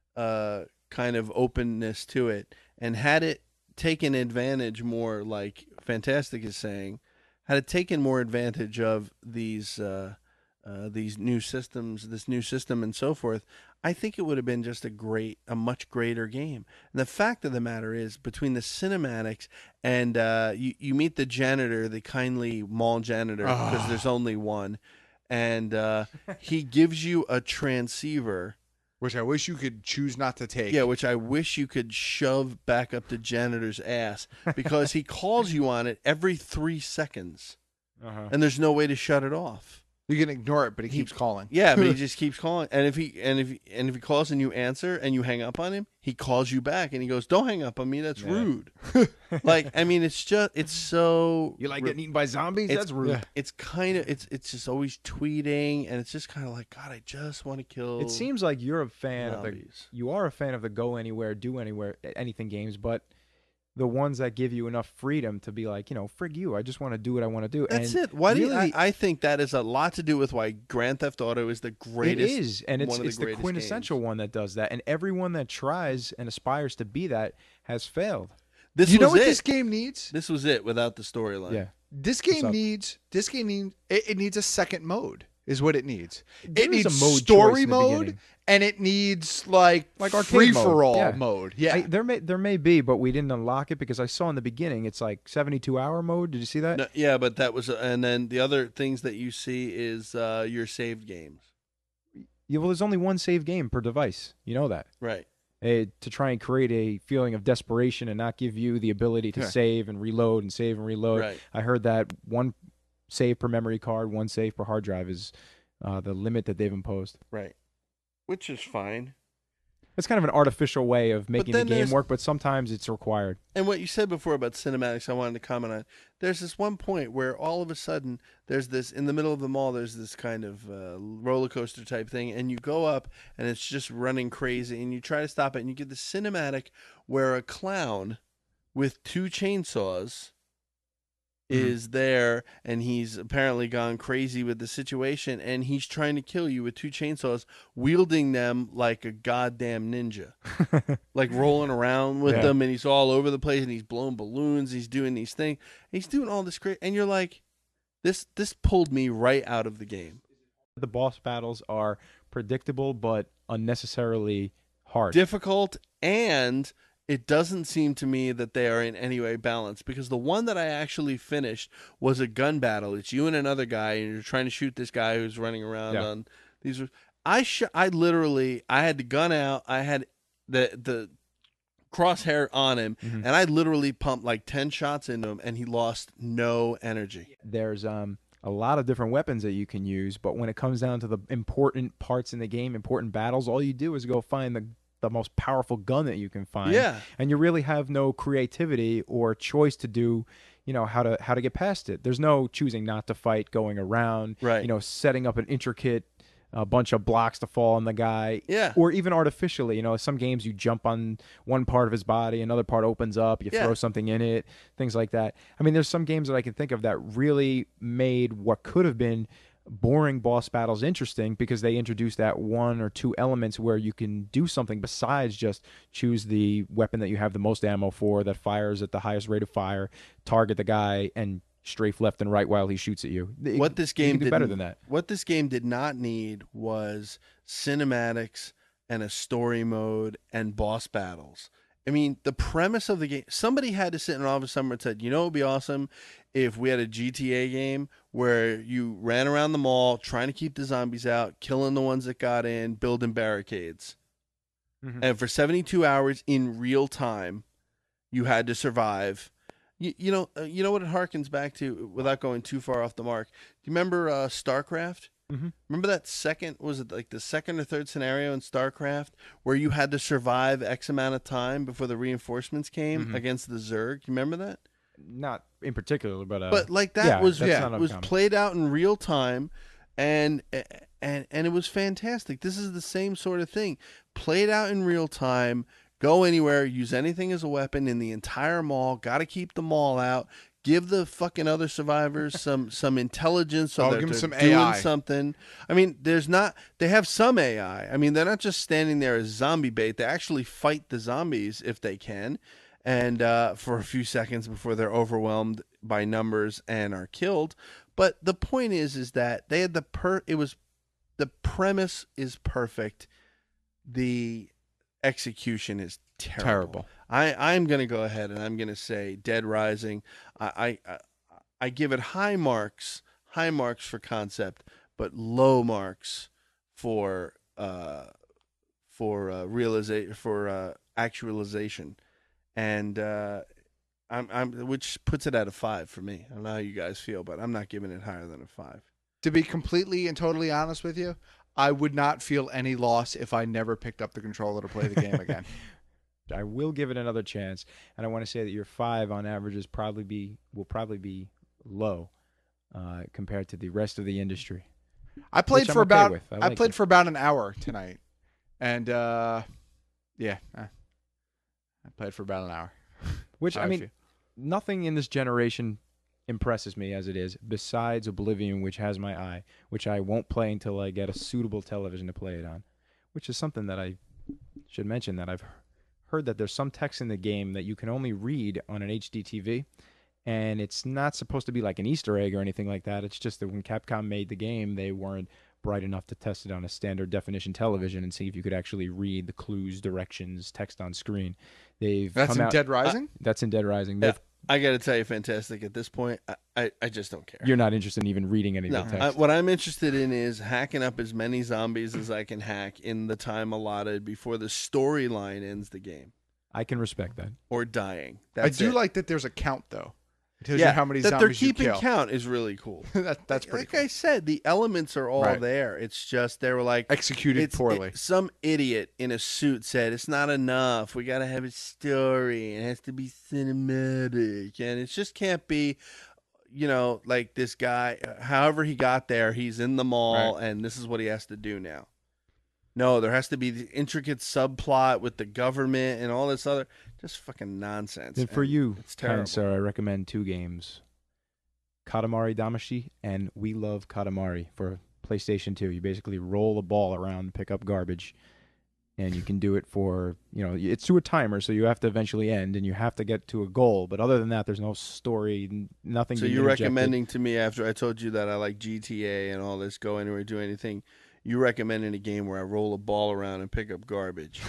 uh, kind of openness to it, and had it taken advantage more, like Fantastic is saying, had it taken more advantage of these uh, uh, these new systems, this new system and so forth, I think it would have been just a great, a much greater game. And the fact of the matter is, between the cinematics and uh, you, you meet the janitor, the kindly mall janitor, because Oh. there's only one, and uh, he gives you a transceiver. Which I wish you could choose not to take. Yeah, which I wish you could shove back up the janitor's ass, because he calls you on it every three seconds, Uh-huh. and there's no way to shut it off. You can ignore it, but he, keeps calling. Yeah, but he just keeps calling, and if he and if he, and if he calls and you answer and you hang up on him, he calls you back and he goes, "Don't hang up on me. That's Yeah. rude." Like, I mean, it's just it's so You like getting eaten by zombies? It's, That's rude. yeah. It's kind of it's it's just always tweeting, and it's just kind of like, God, I just want to kill. It seems like you're a fan of the zombies. you are a fan of the go anywhere, do anywhere, anything games, but the ones that give you enough freedom to be like, you know, frig you, I just want to do what I want to do. That's and it. Why do you, really, I, I think that is a lot to do with why Grand Theft Auto is the greatest. It is, and it's one of it's the, greatest quintessential one that does that, and everyone that tries and aspires to be that has failed. This you know was what it. this game needs? This was it without the storyline. Yeah. This What's game up? needs this game needs it, it needs a second mode is what it needs. There it is needs a mode choice story in the mode beginning. and it needs like Like arcade free mode. for all Yeah. mode. Yeah. I, there may there may be, but we didn't unlock it because I saw in the beginning it's like seventy-two hour mode. Did you see that? No, yeah, but that was, and then the other things that you see is uh, your saved games. Yeah, well, there's only one save game per device. You know that. Right. Eh, to try and create a feeling of desperation and not give you the ability to Yeah. save and reload and save and reload. Right. I heard that one save per memory card, one save per hard drive is uh, the limit that they've imposed. Right. Which is fine. It's kind of an artificial way of making the then game there's- work, but sometimes it's required. And what you said before about cinematics, I wanted to comment on. There's this one point where all of a sudden there's this, in the middle of the mall, there's this kind of uh, roller coaster type thing, and you go up and it's just running crazy, and you try to stop it, and you get the cinematic where a clown with two chainsaws is there, and he's apparently gone crazy with the situation, and he's trying to kill you with two chainsaws, wielding them like a goddamn ninja, like rolling around with Yeah. them, and he's all over the place, and he's blowing balloons, he's doing these things, he's doing all this great, and you're like, this this pulled me right out of the game. The boss battles are predictable but unnecessarily hard. Difficult, and it doesn't seem to me that they are in any way balanced, because the one that I actually finished was a gun battle. It's you and another guy, and you're trying to shoot this guy who's running around Yeah. on these. I sh- I literally I had the gun out. I had the the crosshair on him, Mhm. and I literally pumped like ten shots into him, and he lost no energy. There's um a lot of different weapons that you can use, but when it comes down to the important parts in the game, important battles, all you do is go find the the most powerful gun that you can find. Yeah. And you really have no creativity or choice to do, you know, how to how to get past it. There's no choosing not to fight, going around, Right. you know, setting up an intricate a bunch of blocks to fall on the guy. Yeah. Or even artificially, you know, some games you jump on one part of his body, another part opens up, you Yeah. throw something in it, things like that. I mean, there's some games that I can think of that really made what could have been boring boss battles interesting because they introduced that one or two elements where you can do something besides just choose the weapon that you have the most ammo for that fires at the highest rate of fire, target the guy, and strafe left and right while he shoots at you. It- What this you game can do did better than that. What this game did not need was cinematics and a story mode and boss battles. I mean, the premise of the game, somebody had to sit in an office somewhere and said, you know, it would be awesome if we had a G T A game where you ran around the mall trying to keep the zombies out, killing the ones that got in, building barricades. Mhm. And for seventy-two hours in real time, you had to survive. You, you know, uh, you know what it harkens back to, without going too far off the mark. Do you remember uh, StarCraft? Mhm. Remember that second, was it like the second or third scenario in StarCraft where you had to survive X amount of time before the reinforcements came Mhm. against the Zerg? You remember that? not in particular, but uh, but like that yeah, was that's yeah, not it was uncommon. played out in real time, and and and it was fantastic. This is the same sort of thing, played out in real time. Go anywhere, use anything as a weapon in the entire mall. Got to keep the mall out. Give the fucking other survivors some some intelligence so Oh, that give 'em they're some doing A I. something. I mean, there's not. They have some A I. I mean, they're not just standing there as zombie bait. They actually fight the zombies if they can, and uh, for a few seconds before they're overwhelmed by numbers and are killed. But the point is, is that they had the per. It was the premise is perfect. The execution is terrible. Terrible. I, I'm going to go ahead and I'm going to say Dead Rising. I, I I give it high marks, high marks for concept, but low marks for uh, for uh, realiza- for uh, actualization, and uh, I'm I'm which puts it at a five for me. I don't know how you guys feel, but I'm not giving it higher than a five. To be completely and totally honest with you, I would not feel any loss if I never picked up the controller to play the game again. I will give it another chance, and I want to say that your five on average is probably be will probably be low uh, compared to the rest of the industry. I played which for I'm okay about with. I, I like played it. for about an hour tonight, and uh, yeah, eh. I played for about an hour. Which How I I mean, feel. nothing in this generation impresses me as it is, besides Oblivion, which has my eye, which I won't play until I get a suitable television to play it on. Which is something that I should mention that I've heard that there's some text in the game that you can only read on an H D T V, and it's not supposed to be like an Easter egg or anything like that. It's just that when Capcom made the game, they weren't bright enough to test it on a standard definition television and see if you could actually read the clues, directions, text on screen. They've That's come in out- Dead Rising? That's in Dead Rising. Yeah, They've- I got to tell you, fantastic. At this point, I, I, I just don't care. You're not interested in even reading any No, of the I, text. what I'm interested in is hacking up as many zombies as I can hack in the time allotted before the storyline ends the game. I can respect that. Or dying. I That's do it. like that there's a count though. It tells yeah, you how many that zombies they're you keeping kill. count is really cool. that, that's pretty like I said, the elements are all Right. there. It's just they were like Executed it's- poorly. it- some idiot in a suit said it's not enough. We got to have a story. It has to be cinematic, and it just can't be. You know, like this guy. However he got there, he's in the mall, Right. and this is what he has to do now. No, there has to be the intricate subplot with the government and all this other just fucking nonsense. And for And you, it's kind terrible. sir, I recommend two games. Katamari Damacy and We Love Katamari for PlayStation two. You basically roll a ball around and pick up garbage. And you can do it for, you know, it's to a timer, so you have to eventually end, and you have to get to a goal. But other than that, there's no story, n- nothing. So being you're interjected. recommending to me after I told you that I like G T A and all this, go anywhere, do anything. You recommending a game where I roll a ball around and pick up garbage?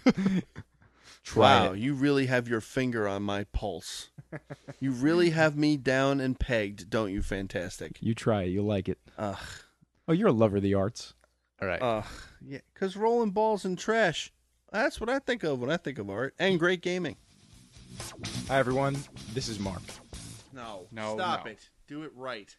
Try wow, it. you really have your finger on my pulse. You really have me down and pegged, don't you? Fantastic. You try it. You'll like it. Ugh. Oh, you're a lover of the arts. All right. Ugh. Yeah, because rolling balls and trash. That's what I think of when I think of art and great gaming. Hi, everyone. This is Mark. No, No, stop no. it. Do it right.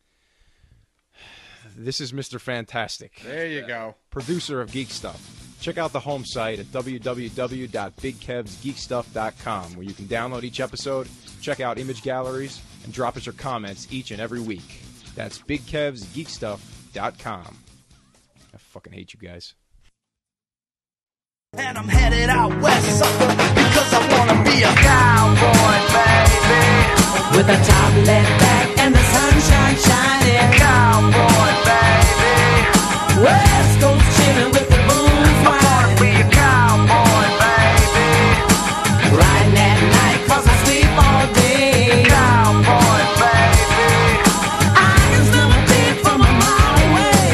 This is Mister Fantastic. There you go. Producer of Geek Stuff. Check out the home site at w w w dot big kevs geek stuff dot com, where you can download each episode, check out image galleries, and drop us your comments each and every week. That's big kevs geek stuff dot com. I fucking hate you guys. And I'm headed out west, sucker, because I wanna be a cowboy, baby. With a top left back and the sunshine shining. Cowboy, baby. West Coast chillin' with the blues I wanna be a cowboy, baby. Riding at night cause I sleep all day. Cowboy, baby. I can smell a beat from a mile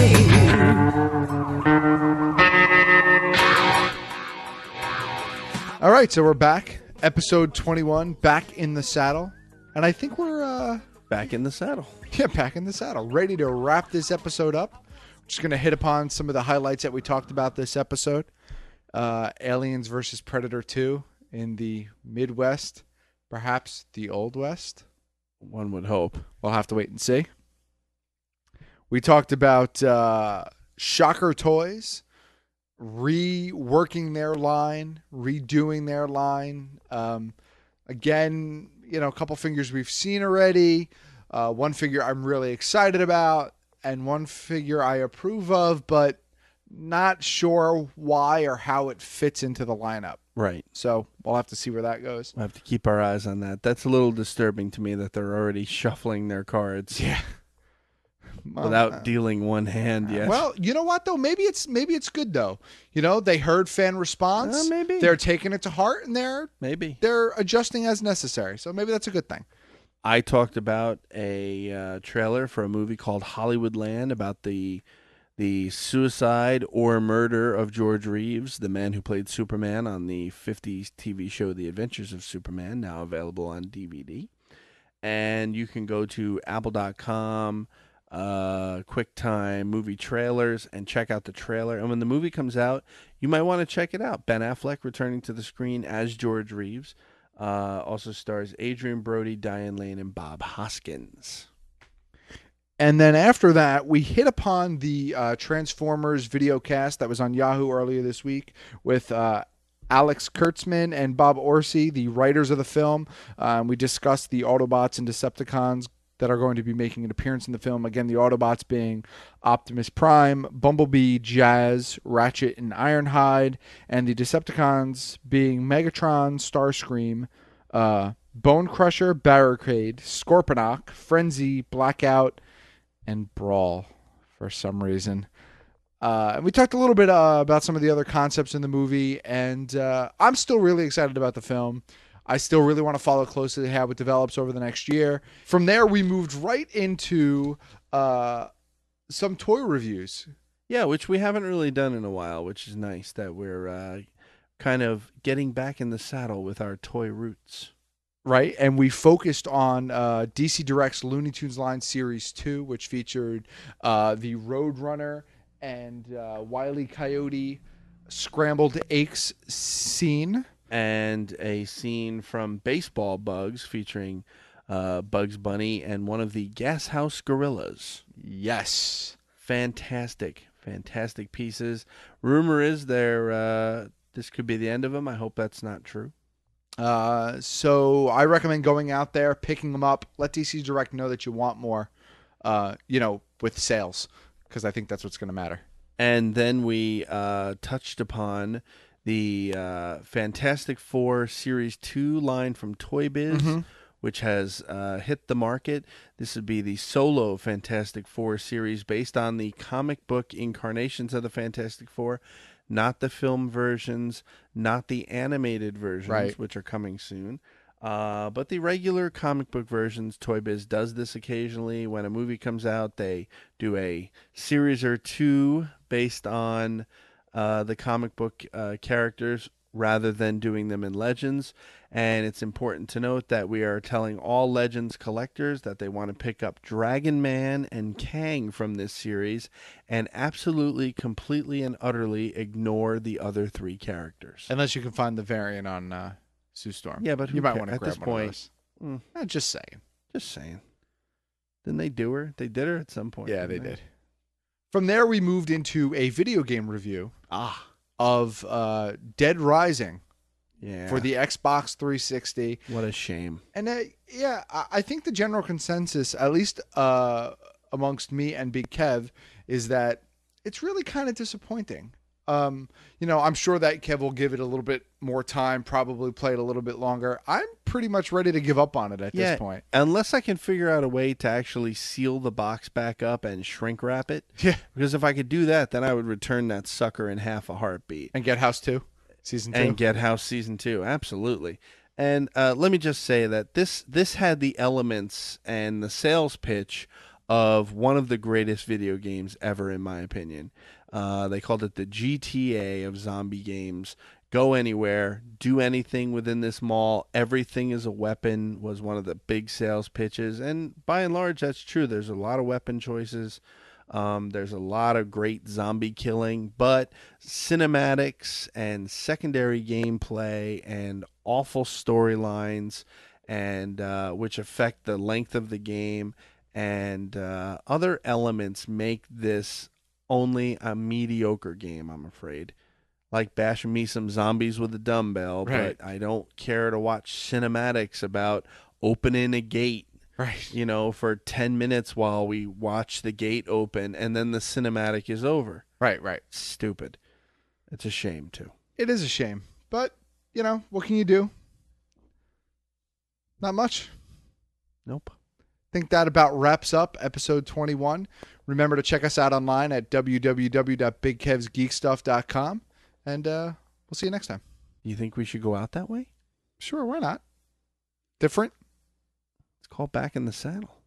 away. All right, so we're back. Episode twenty-one, back in the saddle. And I think we're uh Back in the saddle. yeah, back in the saddle. Ready to wrap this episode up. Just going to hit upon some of the highlights that we talked about this episode. Uh, Aliens versus Predator two in the Midwest, perhaps the Old West. One would hope. We'll have to wait and see. We talked about uh, Shocker Toys reworking their line, redoing their line. Um, again, you know, a couple figures we've seen already. Uh, one figure I'm really excited about, and one figure I approve of, but not sure why or how it fits into the lineup. Right. So we'll have to see where that goes. We'll have to keep our eyes on that. That's a little disturbing to me that they're already shuffling their cards. Yeah. Without uh, dealing one hand yet. Well, you know what though? Maybe it's maybe it's good though. You know, they heard fan response. Uh, maybe they're taking it to heart, and they're maybe they're adjusting as necessary. So maybe that's a good thing. I talked about a uh, trailer for a movie called Hollywoodland about the the suicide or murder of George Reeves, the man who played Superman on the fifties T V show The Adventures of Superman, now available on D V D. And you can go to apple dot com. Uh, QuickTime movie trailers and check out the trailer. And when the movie comes out, you might want to check it out. Ben Affleck returning to the screen as George Reeves. Uh, also stars Adrian Brody, Diane Lane, and Bob Hoskins. And then after that, we hit upon the uh, Transformers video cast that was on Yahoo earlier this week with uh, Alex Kurtzman and Bob Orsi, the writers of the film. Um, we discussed the Autobots and Decepticons that are going to be making an appearance in the film. Again, the Autobots being Optimus Prime, Bumblebee, Jazz, Ratchet, and Ironhide, and the Decepticons being Megatron, Starscream, uh, Bone Crusher, Barricade, Scorponok, Frenzy, Blackout, and Brawl for some reason. Uh, and we talked a little bit uh, about some of the other concepts in the movie, and uh, I'm still really excited about the film. I still really want to follow closely how it develops over the next year. From there, we moved right into uh, some toy reviews. Yeah, which we haven't really done in a while, which is nice that we're uh, kind of getting back in the saddle with our toy roots. Right, and we focused on uh, D C Direct's Looney Tunes Line Series two, which featured uh, the Roadrunner and uh, Wile E. Coyote Scrambled Eggs scene. And a scene from Baseball Bugs featuring uh, Bugs Bunny and one of the Gas House Gorillas. Yes. Fantastic, fantastic pieces. Rumor is there uh, this could be the end of them. I hope that's not true. Uh, so I recommend going out there, picking them up. Let D C Direct know that you want more, uh, you know, with sales, because I think that's what's going to matter. And then we uh, touched upon the uh, Fantastic Four Series two line from Toy Biz, mm-hmm. which has uh, hit the market. This would be the solo Fantastic Four series based on the comic book incarnations of the Fantastic Four, not the film versions, not the animated versions, right. which are coming soon. Uh, but the regular comic book versions. Toy Biz does this occasionally. When a movie comes out, they do a series or two based on Uh, the comic book uh, characters rather than doing them in Legends. And it's important to note that we are telling all Legends collectors that they want to pick up Dragon Man and Kang from this series and absolutely, completely, and utterly ignore the other three characters. Unless you can find the variant on uh, Sue Storm. Yeah, but you who might ca- want to at grab this one point, of those. mm, Eh, just saying. Just saying. Didn't they do her? They did her at some point. Yeah, they didn't did. From there, we moved into a video game review ah. of uh, Dead Rising yeah. for the Xbox three sixty. What a shame. And uh, yeah, I, I think the general consensus, at least uh, amongst me and Big Kev, is that it's really kind of disappointing. Um, you know, I'm sure that Kev will give it a little bit more time, probably play it a little bit longer. I'm pretty much ready to give up on it at yeah, this point. Unless I can figure out a way to actually seal the box back up and shrink wrap it. Yeah. Because if I could do that, then I would return that sucker in half a heartbeat. And get House two, Season two. And get House Season two, absolutely. And uh, let me just say that this this had the elements and the sales pitch of one of the greatest video games ever, in my opinion. Uh, they called it the G T A of zombie games. Go anywhere, do anything within this mall. Everything is a weapon was one of the big sales pitches. And by and large, that's true. There's a lot of weapon choices. Um, there's a lot of great zombie killing. But cinematics and secondary gameplay and awful storylines, and uh, which affect the length of the game, and uh, other elements make this only a mediocre game, I'm afraid. Like bashing me some zombies with a dumbbell, right. but I don't care to watch cinematics about opening a gate, right? You know, for ten minutes while we watch the gate open, and then the cinematic is over. Right, right. Stupid. It's a shame too. It is a shame, but you know what can you do? Not much. Nope. I think that about wraps up episode twenty-one. Remember to check us out online at w w w dot big kevs geek stuff dot com, and uh, we'll see you next time. You think we should go out that way? Sure, why not? Different? It's called Back in the Saddle.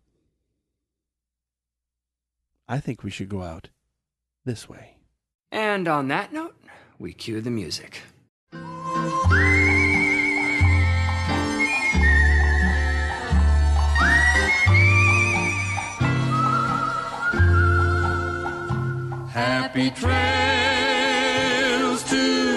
I think we should go out this way. And on that note, we cue the music. Happy trails to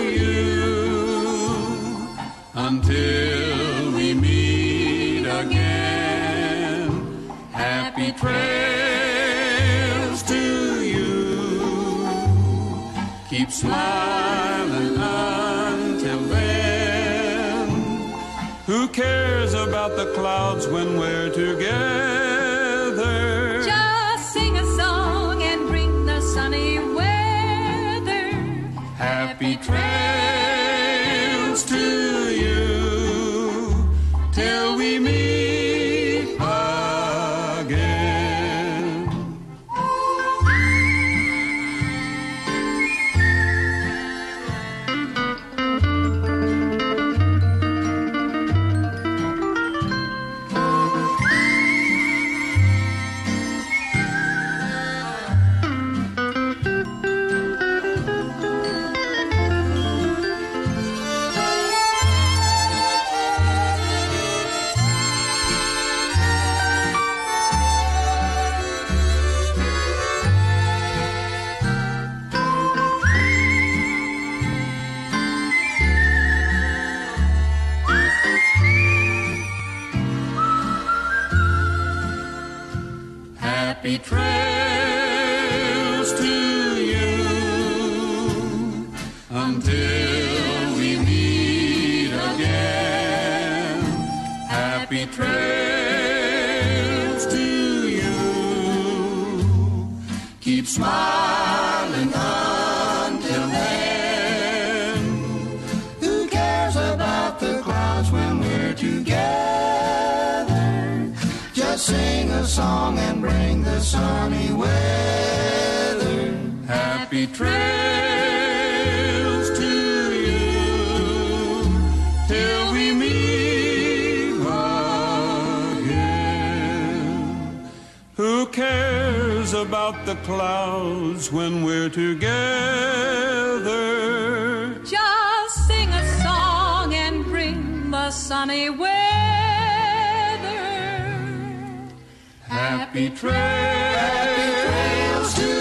you until we meet again. Happy trails to you. Keep smiling until then. Who cares about the clouds when we're together? Just sing a song and bring the sunny weather. Happy trails to you till we meet again. Happy trails to you until we meet again. Happy trails to you. Keep smiling until then. Who cares about the clouds when we're together? Just sing a song and bring the sunny weather. Happy trails to you till we meet again. Who cares about the clouds when we're together? Just sing a song and bring the sunny weather. Happy trails to